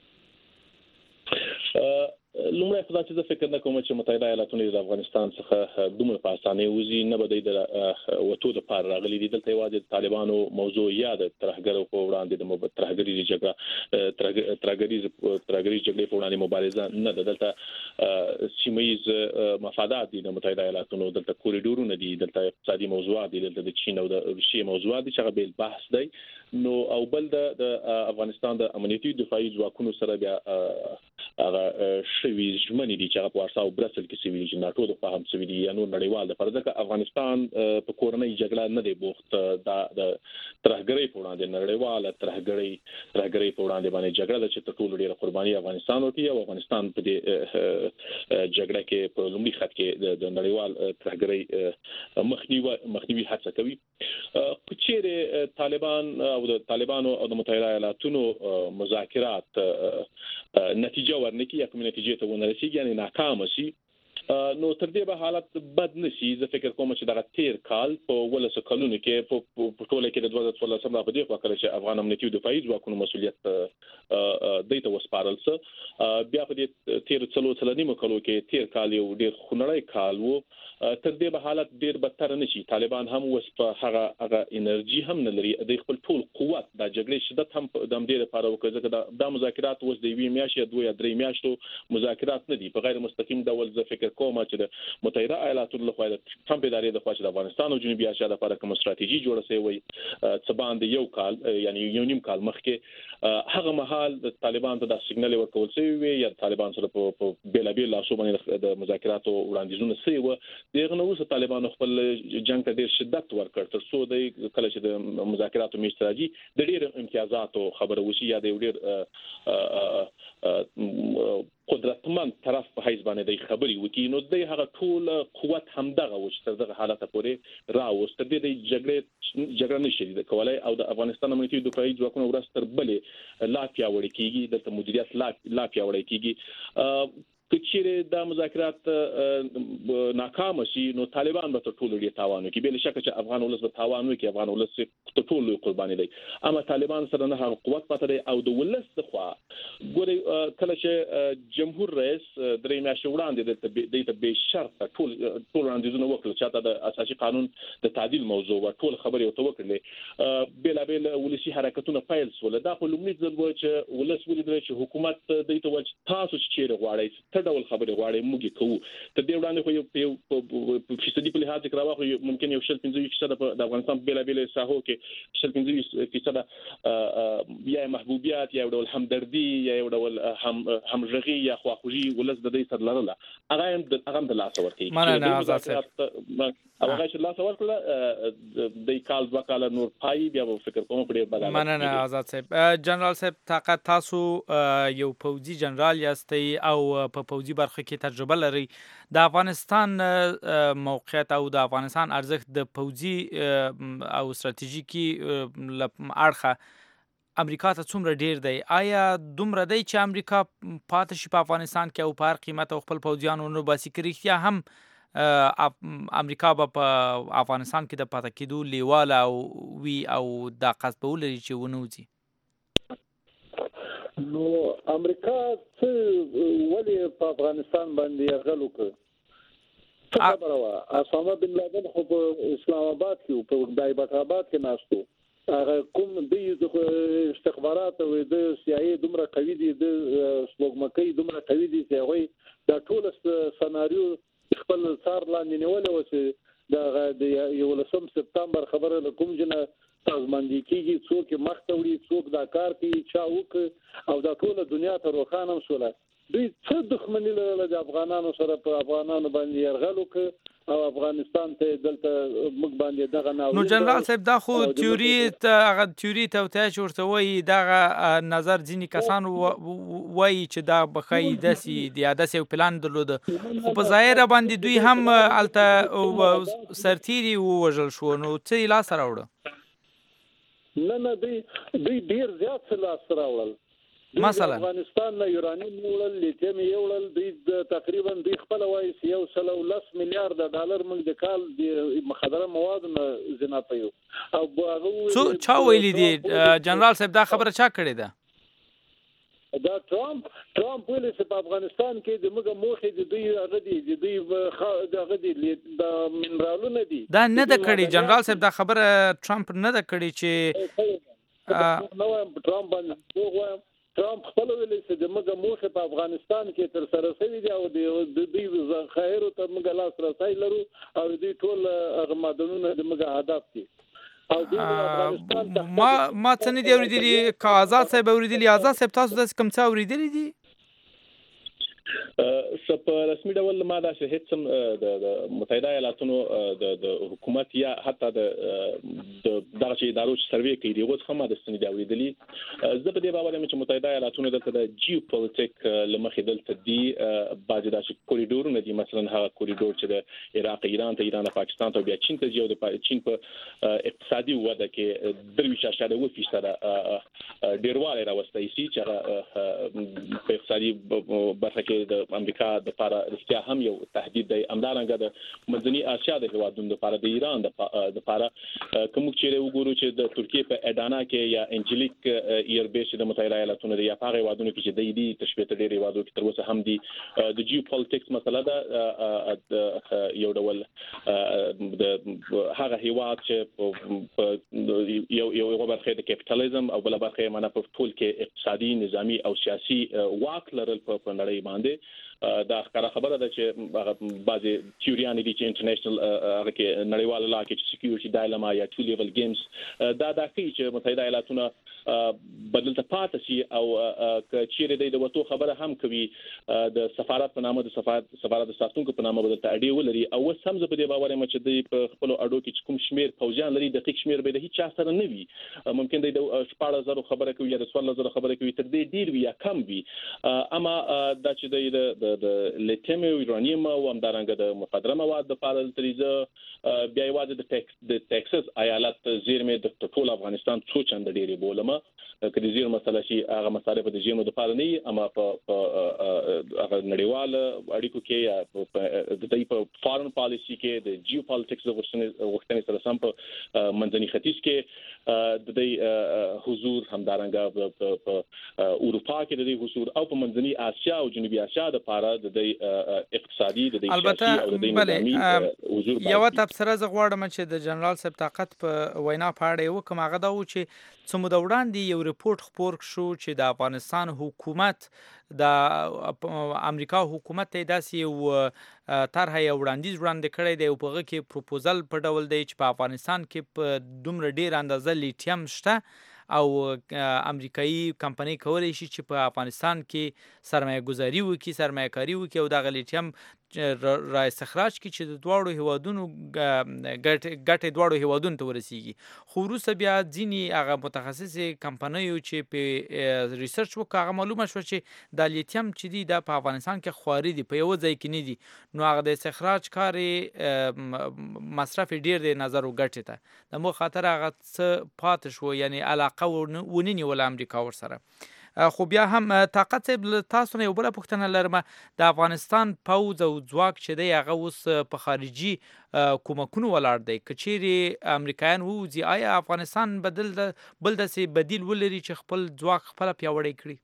لومړی خو دا چې زه فکر نه کوم چې متحده ایالاتونه د افغانستان څخه دومره په اسانۍ وځي، نه به دوی د وتو دپاره راغلي دي. دلته یوازې د طالبانو موضوع یا د ترهګرو په وړاندې د ترهګریزې جګړه ترهګریز ترهګریز جګړې په وړاندې مبارزه نه ده. دلته سیمه ییز مفادات دي د متحده ایالاتونو، دلته کوریډورونه دي، دلته اقتصادي موضوعات دي، دلته د چین او د روسیې موضوعات دي چې هغه بیل بحث دی. نو او بل د افغانستان د امنیتي دفاعي ځواکونو سره بیا هغه شوي ژمنې دي چې هغه په وارسا او برسل کې سوي چې ناټو د فهم سوي دي یا نور نړیوال د پرځکه افغانستان په کورنۍ جګړه نه دی بوخت. دا د ترهګرۍ په وړاندې نړیواله ترهګرۍ ترهګرۍ په وړاندې باندې جګړه ده چې تر ټولو ډېره قرباني افغانستان ورکوي او افغانستان په دې جګړه کې په لومړي خط کې د نړیوال ترهګرۍ مخنیوي مخنیوي هڅه کوي. په چیرې طالبان او د طالبانو او د متحده ایالاتونو مذاکرات نتیجه ورنکي یا کوم نتیجې ته ونه رسیږي یعنی ناکام شي، نو تر دې به حالت بد نشي. زه فکر کوم چې دغه تیر کال په ولس کلونو کې په ټوله کې د دوه زره څوارلسم په دې خوا کله چې افغان امنیتي دفاعي ځواکونو مسؤلیت دوی ته وسپارل څه، بیا په دې تیر څلور څلنیمو کالو کې تیر کال یو ډېر خونړی کال و. تر دې به حالت ډېر بدتر نشي. طالبان هم اوس په هغه هغه انرژي هم نه لري، د خپل ټول قوت د جګړې شدت هم د همدې لپاره وکړي ځکه دا مذاکرات اوس د یوې میاشتې یا دوه یا درې میاشتو مذاکرات نه دي. په غیر مستقیم ډول زه فکر کوم چې د متحده ایالاتو لخوا د ټرمپ ادارې د خوا چې د افغانستان او جنوبي اسیا لپاره کوم ستراتیژي جوړه شوې وي څه باندې یو کال یعنی یو نیم کال مخکې هغه مهال د طالبان ته د سیګنال ورکول شوی وي یا طالبان سره په بیلابیل لاسو باندې د مذاکراتو وړاندیزونه شوي و. دغه نو اوس طالبان خپل جنگ ته ډیر شدت ورکړ تر څو د کله چې د مذاکراتو میشت راځي د ډیر امتیازاتو خبره وشي یا د ډیر قدرتمن طرف په حیث باندې د خبري وکي. نو د هغه ټول قوت همدغه و چې تر دغه حالت پورې راوست د دې جګړې جګړه نشي د کولای او د افغانستان امنیتي دفاعي ځواکونو ورځ تر بلې لا پیاوړی کیږي، د مدیریت لا لا پیاوړی کیږي. که چیرې دا مذاکرات ناکام شي نو طالبان به تر ټولو ډېر تاوان وکړي. بې شکه چې افغان ولس به تاوان وکړي، افغان ولس تر ټولو لوی قرباني دی. اما طالبان سره نه هغه قوت پاتې دی او د ولس د خوا ګوري کله چې جمهور رئیس درې میاشتې وړاندې د ته به شرط ټول ټول وړاندیزونه وکړل چې د اساسي قانون د تعدیل موضوع او ټول خبرې وته وکړلې، بیلابیل ولسی حرکتونه پیل شول. دا خو لومړی ځل و چې ولس ولیدل چې حکومت د ته ول تاسو چې چیرې غواړئ څه ډول خبرې غواړي موږ کوو. تر دې وړاندې خو یو په فیصدي په لحاظ کې راوخو ممکن یو شل پنځه فیصد د افغانستان په بیلابیل ساحو کې شل پنځه فیصد یا محبوبیت یا ډول همدردي یا ډول هم همغږي یا خواخوږي ولس د دې سره لرله. هغه هم د هغه د لاس ورکړي مننه آزاد صاحب. هغه چې لاس ورکړه د کال دوه کال نور پای بیا فکر کوم په ډیر بدل. مننه آزاد صاحب. جنرال صاحب طاقت تاسو یو پوځي جنرال یاستئ او په پوځي برخه کې تجربه لري. د افغانستان موقعیت او د افغانستان ارزښت د پوځي او ستراتیژیکي اړخه امریکا ته څومره ډیر دی؟ آیا دومره دی چې امریکا پاتې شي په افغانستان کې او په هر قیمت او خپل پوځیانو نو باسي کې رښتیا هم امریکا به په افغانستان کې د پاتې کېدو لیواله او وي او دا قصد به ولري چې ونه وځي؟ نو امریکا څه ولې په افغانستان باندې یرغل وکړ؟ څه خبره وه؟ اسامه بن لادن خو په اسلام آباد کې په دایبک آباد کې ناست و. هغه کوم د استخبارات او د سیايي دومره قوي دي، د سپوږمکۍ دومره قوي دي چې هغوی دا ټول سناریو خپل څار لاندې نیولې وه چې د یولسم سپتمبر خبره له کوم جنه سازماندهي کېږي، څوک یې مخته وړي، څوک دا کار کوي، چا وکړ او دا ټوله دنیا ته روښانه هم شوله. دوی څه دښمني لرله د افغانانو سره، په افغانانو باندې یرغل وکړ او افغانستان ته دلته موږ باندې دغه ناوړه. نو جنرال صاحب دا خو تیوري ته هغه تیوري توطیه چې ورته وایي دغه نظر ځینې کسان وایي چې دا به ښایي داسې د داسې یو پلان درلوده، خو په ظاهره باندې دوی هم هلته سرتیري ووژل شو. نو څه یې لاسته راوړه؟ نه نه دوی دوی ډېر زیات څه لاسته راوړل. مثلا افغانستان نه یورانیم وړل لیتیم یوړل د تقریبا د خپل وایي یو سل او لس میلیارډ ډالر موږ د کال د مخدره مواد نه زینات یو او هغه څو چا ویلي دي جنرال صاحب دا خبره چا کړې ده دا ټرامپ ټرامپ ویلي چې په افغانستان کې د موږ موخه د دوی هغه دي د دوی هغه دي د منرالونه دي دا نه د کړي جنرال صاحب دا خبره ټرامپ نه د کړي چې نو ټرامپ باندې وګورم ټرامپ خپل ویلي چې د موږ موخه په افغانستان کې تر سره شوی دی او د دوی ذخایرو ته موږ لاس راسي لرو او دوی ټول هغه معدنونه د موږ هدف دي ما ما څه نه دی اوریدلی که آزاد صاحب اوریدلی آزاد صاحب تاسو داسې کوم څه اوریدلی دي سپ رسمي ډول ما دا چې هیڅ د متحده ایالاتونو د حکومت یا حتی د دغه چې ادارو چې سروې کوي دی اوس هم د ستنې دی اوریدلی زه په دې باور یم چې متحده ایالاتونو د جیوپولیټیک لمخې دلته دی بعضې داسې کوریډورونه دي مثلا هغه کوریډور چې د عراق ایران ته ایران پاکستان ته بیا چین ته ځي او د چین په اقتصادي وده کې درویشت اعشاریه اوه فیصده ډیروالی راوستی شي چې هغه په اقتصادي برخه کې د امریکا د لپاره رښتیا هم یو تهدید دی همدارنګه د منځني اسیا د هیوادونو لپاره د ایران د لپاره کوم چې وګورو چې د ترکیه په اډانا کې یا انجلیک ایربیس د متحده ایالاتونو د یا هغه هیوادونو کې چې د دې تشبیه ته ډېر هیوادونو کې تر اوسه هم دي د جیوپولیټکس مسله ده یو ډول د هغه هیواد چې یو یو برخه د کپټالیزم او بل برخه معنا په ټول کې اقتصادي نظامی او سیاسي واک لرل په نړۍ باندې دا ښکاره خبره ده چې هغه بعضې تیوریانې دي چې انټرنیشنل هغه کې نړیواله لا کې چې سکیورټي ډایلما یا ټو لیول گیمز دا دا کوي چې متحده ایالاتونه بدلته پاتې شي او که چیرې دی د وتو خبره هم کوي د سفارت په نامه د سفارت سفارت ساتونکو په نامه بدلته اډې ولري او اوس هم زه په دې باور یم چې دوی په خپلو اډو کې کوم شمېر پوځیان لري دقیق شمېر به د هېچ چا سره نه وي ممکن دی د شپاړس زرو خبره کوي یا د څوارلس زرو خبره کوي تر دې ډېر وي یا کم وي اما دا چې دی د د لیتیم یورانیم او همدارنګه د مخدره مواد لپاره تریزه بیا یوازې د ټیکس د ټکساس ایالت زیرمې د ټول افغانستان څو چنده ډېرې بولمه که د زیرمو مسله شي هغه مصارف د زیرمو لپاره نه اما په هغه نړیوال اړیکو کې یا د دې په فارن پالیسي کې د جیوپولیټکس د غوښتنې سره سم په منځني ختیځ کې د دې حضور همدارنګه په اروپا کې د دې حضور او په منځني اسیا او جنوبي اسیا د لپاره د اقتصادي د سیاسي او د نظامي حضور یو تبصره زه غواړم چې د جنرال صاحب طاقت په وینا په اړه وکم هغه دا و چې څه موده وړاندې یو رپورت خپور شو چې د افغانستان حکومت د امریکا حکومت ته داسې یو طرحه یو وړاندیز وړاندې کړی دی او په هغه کې پروپوزل په ډول دی چې په افغانستان کې په دومره ډېر اندازه لیتیم شته او امریکایي کمپنۍ کولی شي چې په افغانستان کې سرمایه گذاري وکړي سرمایه کاري وکړي او دغه لیتیم را استخراج کړي چې د دواړو هیوادونو ګټې دواړو هیوادونو ته ورسیږي خو وروسته بیا ځینې هغه متخصصې کمپنیو چې په ریسرچ وکړه هغه معلومه شوه چې دا لیتیم چې دي دا په افغانستان کې خواري دي په یوه ځای کې نه دي نو هغه د استخراج کار مصرف ډېر دی نظر و ګټې ته د مو خاطر هغه څه پاتې شو یعنی علاقه ونه نیوله امریکا ورسره خو بیا هم طاقت صاحب تاسو نه یو بله پوښتنه لرم د افغانستان پوځ او ځواک چې دی هغه اوس په خارجي کومکونو ولاړ دی که چیرې امریکایان ووځي آیا افغانستان بدل بل داسې بدیل ولري چې خپل ځواک خپله پیاوړی کړي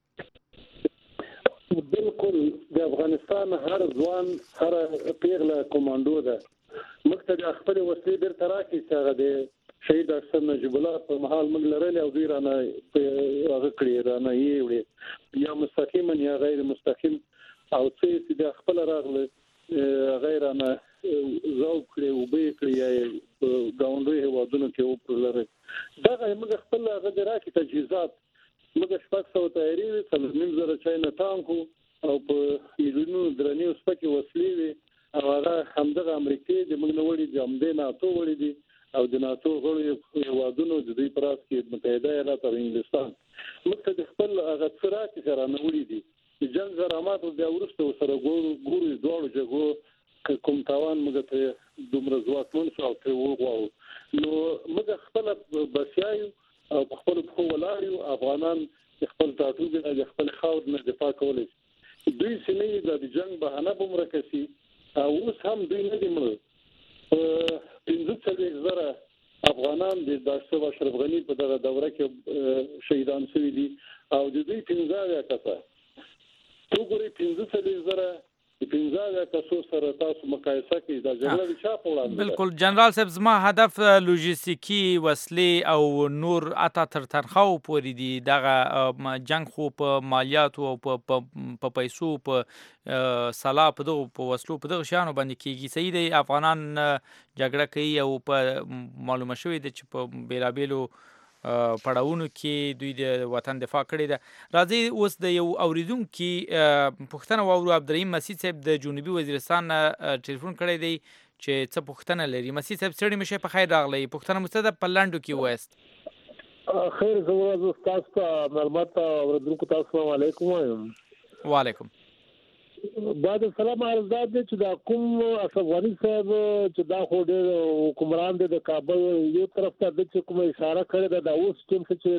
بالکل د افغانستان هر ځوان هر پیغله کمانډو ده موږ ته د خپلې وسلې بیرته راکړي چې هغه د شهید ډاکټر نجیب الله په مهال موږ لرلې او دوی رانه هغه کړي رانه یې وړي یا مستقیما یا غیر مستقیم او څه چې د خپل راغله غیر نه زوب کړي او به کړي یا ګاونډي هیوادونو کې او لري دا موږ خپل هغه راکې تجهیزات موږ شپږ سوه تیاری وي څلور نیم زره چاینه تانکو او په میلیونونو درنې وسپکې وسلې وي او هغه همدغه امریکې د موږ نه وړي دي همدې ناتو وړي دي او د ناتو غړو هیوادونو د دوی پر اساس کې متحده ایالات او انګلستان موږ ته د خپل هغه څراغ سره نه وړي دي چې جنگ زرامات او بیا ورسته سره ګورو ګورو دوه جګړو کوم تاوان موږ ته دومره ځواکمن شو او ته وغواړو نو موږ خپل بسیایو او خپل په ولاړو افغانان خپل ټاټوبې د خپل خاور نه دفاع کولای شي. دوی سینې د جنگ بهانه به مرکزي او اوس هم دوی نه دي مړ پنځه څلوېښت زره افغانان د ډاکټر اشرف غني په دغه دوره کې شهیدان شوي دي او د دوی پنځه اویا کسه تو ګورئ پنځه څلوېښت زره د پنځه اویا کسو سره تاسو مقایسه کړئ دا جګړه د چا په وړاندې بالکل جنرال صاحب زما هدف لوجستیکي وسلې او نور اته تر تنخواو پورې دي دغه جنگ خو په مالیاتو او په پیسو په سلا په دغه په وسلو په دغه شیانو باندې کېږي. صحیح دی افغانان جګړه کوي او په معلومه شوې ده چې په بېلابېلو پړاوونو کې دوی د وطن دفاع کړې ده. راځي اوس د یو اوریدونکي پوښتنه واورو. عبدالرحیم مسیح صاحب د جنوبي وزیرستان ټلیفون کړی دی چې څه پوښتنه لري. مسیح صاحب ستړي مشه په خیر راغلی. پوښتنه مو څه ده په لنډو کې وایاست؟ خیر زه ستاسو ته معلومات اوریدونکو ته السلام علیکم وایم. وعلیکم بعد السلام عرض ده چې دا کوم اشرف غني صاحب چې دا خو ډېر حکمران دی د کابل یو طرف ته د چې کومه اشاره کړې ده دا اوس ټیم چې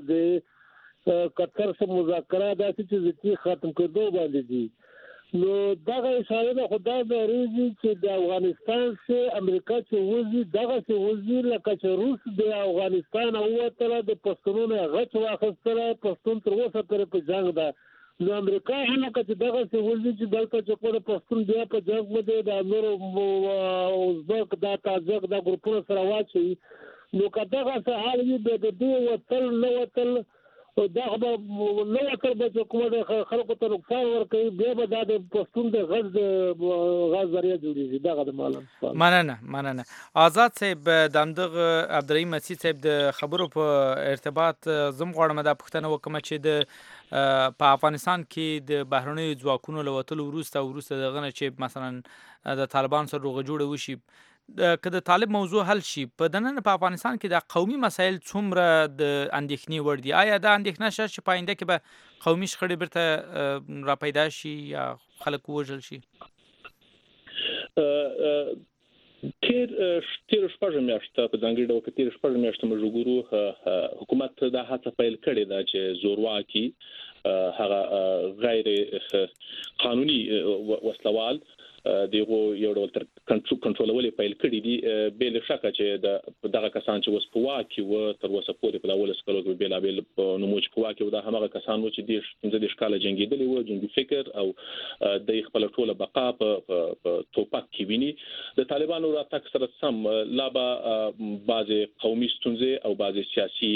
د قطر سره مذاکره داسې چې چې ختم کېدو باندې دي نو دغه اشاره ده خو دا ورېږي چې د افغانستان څخه امریکا چې وځي دغه چې وځي لکه چې روس د افغانستان ووتله د پښتنو نه غچ واخیستله پښتون تر اوسه پورې په جنګ ده نو امریکا هم لکه چې دغه څه وځي چې دلته چې کومه پښتون بیا په جنګ باندې د نورو ازبک دا تاجک دا ګروپونه سره واچي نو که دغه څه حال وي د دې وتل نه وتل دا به نه وتل به چې کومه خلکو ته نقصان ورکوي بیا به دا د پښتون د غږ د غاز ذریعه جوړېږي دغه د معلوم مننه مننه. آزاد صاحب د همدغه عبدالرحیم مسیح صاحب د خبرو په ارتباط زم غواړم دا پوښتنه وکړم چې د په افغانستان کې د بهرنیو ځواکونو له وتلو وروسته وروسته دغه نه چې مثلا د طالبان سره روغه جوړه وشي که د طالب موضوع حل شي په دننه په افغانستان کې د قومي مسایل څومره د اندېښنې وړ دي؟ آیا دا اندېښنه شته چې په آینده کې به قومي شخړې بیرته را پیدا شي یا خلک ووژل شي؟ تیر تیر شپږ میاشتې په ځانګړي ډول کې تیر شپږ میاشتې موږ وګورو حکومت دا هڅه پیل کړې ده چې زورواکي هغه غیر قانوني وسلوال دغه یو ډول تر کنټرولولې پیل کړی دي بل شکه چې د دغه کسان چې وس په واکي و تر وسه پورې په لاول سکلو کې بل بل نموج په واکي و دا هغه کسان و چې د پنځه د ښکاله جنگیدلې و جنگي فکر او د خپل ټوله بقا په توپک کې ویني د طالبانو راتګ سره سم لا به بعضي قومي ستونزې او بعضي سیاسي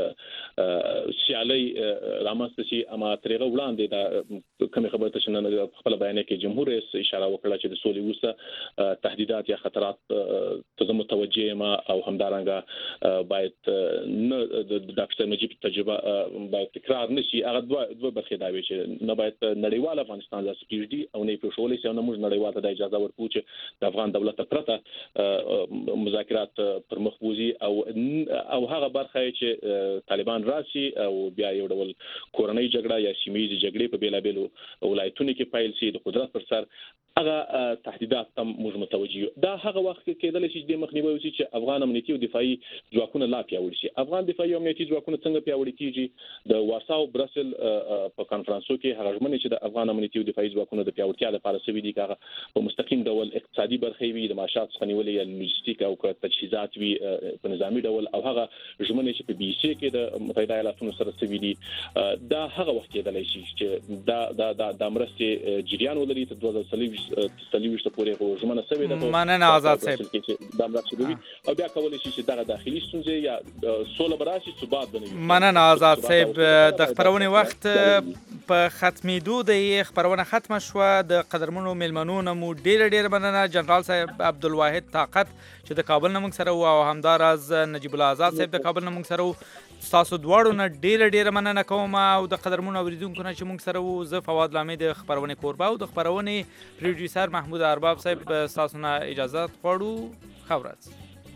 سیالي رامنځته شي اما ترغه وړاندې دا کوم خبره چې نن خپل بیان کې جمهور رئیس اشاره وکړه چې د سولې وسه تهدیدات یا خطرات ته متوجه ما او همدارنګه باید نه د ډاکټر نجیب تجربه باید تکرار نشي هغه دوه دوه برخې دا وي چې نه باید نړیوال افغانستان د سپیډ دي او نه پېښولې چې نه موږ نړیوال ته د اجازه ورکو چې د افغان دولت پرته مذاکرات پر مخ وځي او او هغه برخه چې طالبان راشي او بیا یو ډول کورنۍ جګړه یا سیمه جګړه په بیلابېلو ولایتونو کې پیل شي د قدرت پر سر هغه تهدیدات تم موږ متوجه دا هغه وخت کې کېدل چې د مخنیوي وشي چې افغان امنیتي او دفاعي ځواکونه لا پیاوړي شي. افغان دفاعي او امنیتي ځواکونه څنګه پیاوړي کیږي د وارسا او برسل په کانفرنسو کې هغه ژمنې چې د افغان امنیتي او دفاعي ځواکونو د پیاوړتیا لپاره سوي دي هغه په مستقیم ډول اقتصادي برخې وي د معاشات څخنیولې یا لوجستیک او تجهیزات وي په نظامی ډول او هغه ژمنې چې په بي سي کې د متحده ایالاتونو سره سوي دي دا هغه وخت کېدل شي چې دا دا د امرستي جریان ولري تر دوه زره څلوېښت پورې ژمنه سوي ده. مننه آزاد صاحب. دا مرسته او بیا کولای شي چې دغه داخلي ستونزې یا سوله براشي ثبات بنوي. مننه آزاد صاحب. د خبرونې وخت په ختمېدو د خبرونه ختمه شوه. د قدرمنو میلمنو نه مو ډېره ډېره مننه جنرال صاحب عبدالواحد طاقت چې د کابل نه موږ سره و او همداراز نجیب الله آزاد صاحب د کابل نه موږ سره و. تاسو دواړو نه ډېره ډېره مننه کوم او د قدرمنو اوریدونکو نه چې موږ سره و. زه فواد لامي د خبرونې کوربه او د خبرونې پروډوسر محمود ارباب صاحب تاسو نه اجازه غواړو. ښه ورځ.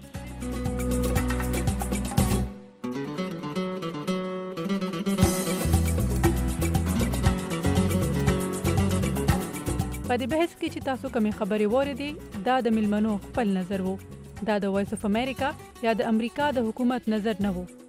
په دې بحث کې چې تاسو کومې خبرې واورېدې دا د میلمنو خپل نظر وو. دا د وایس اف امریکا یا د امریکا د حکومت نظر نه وو.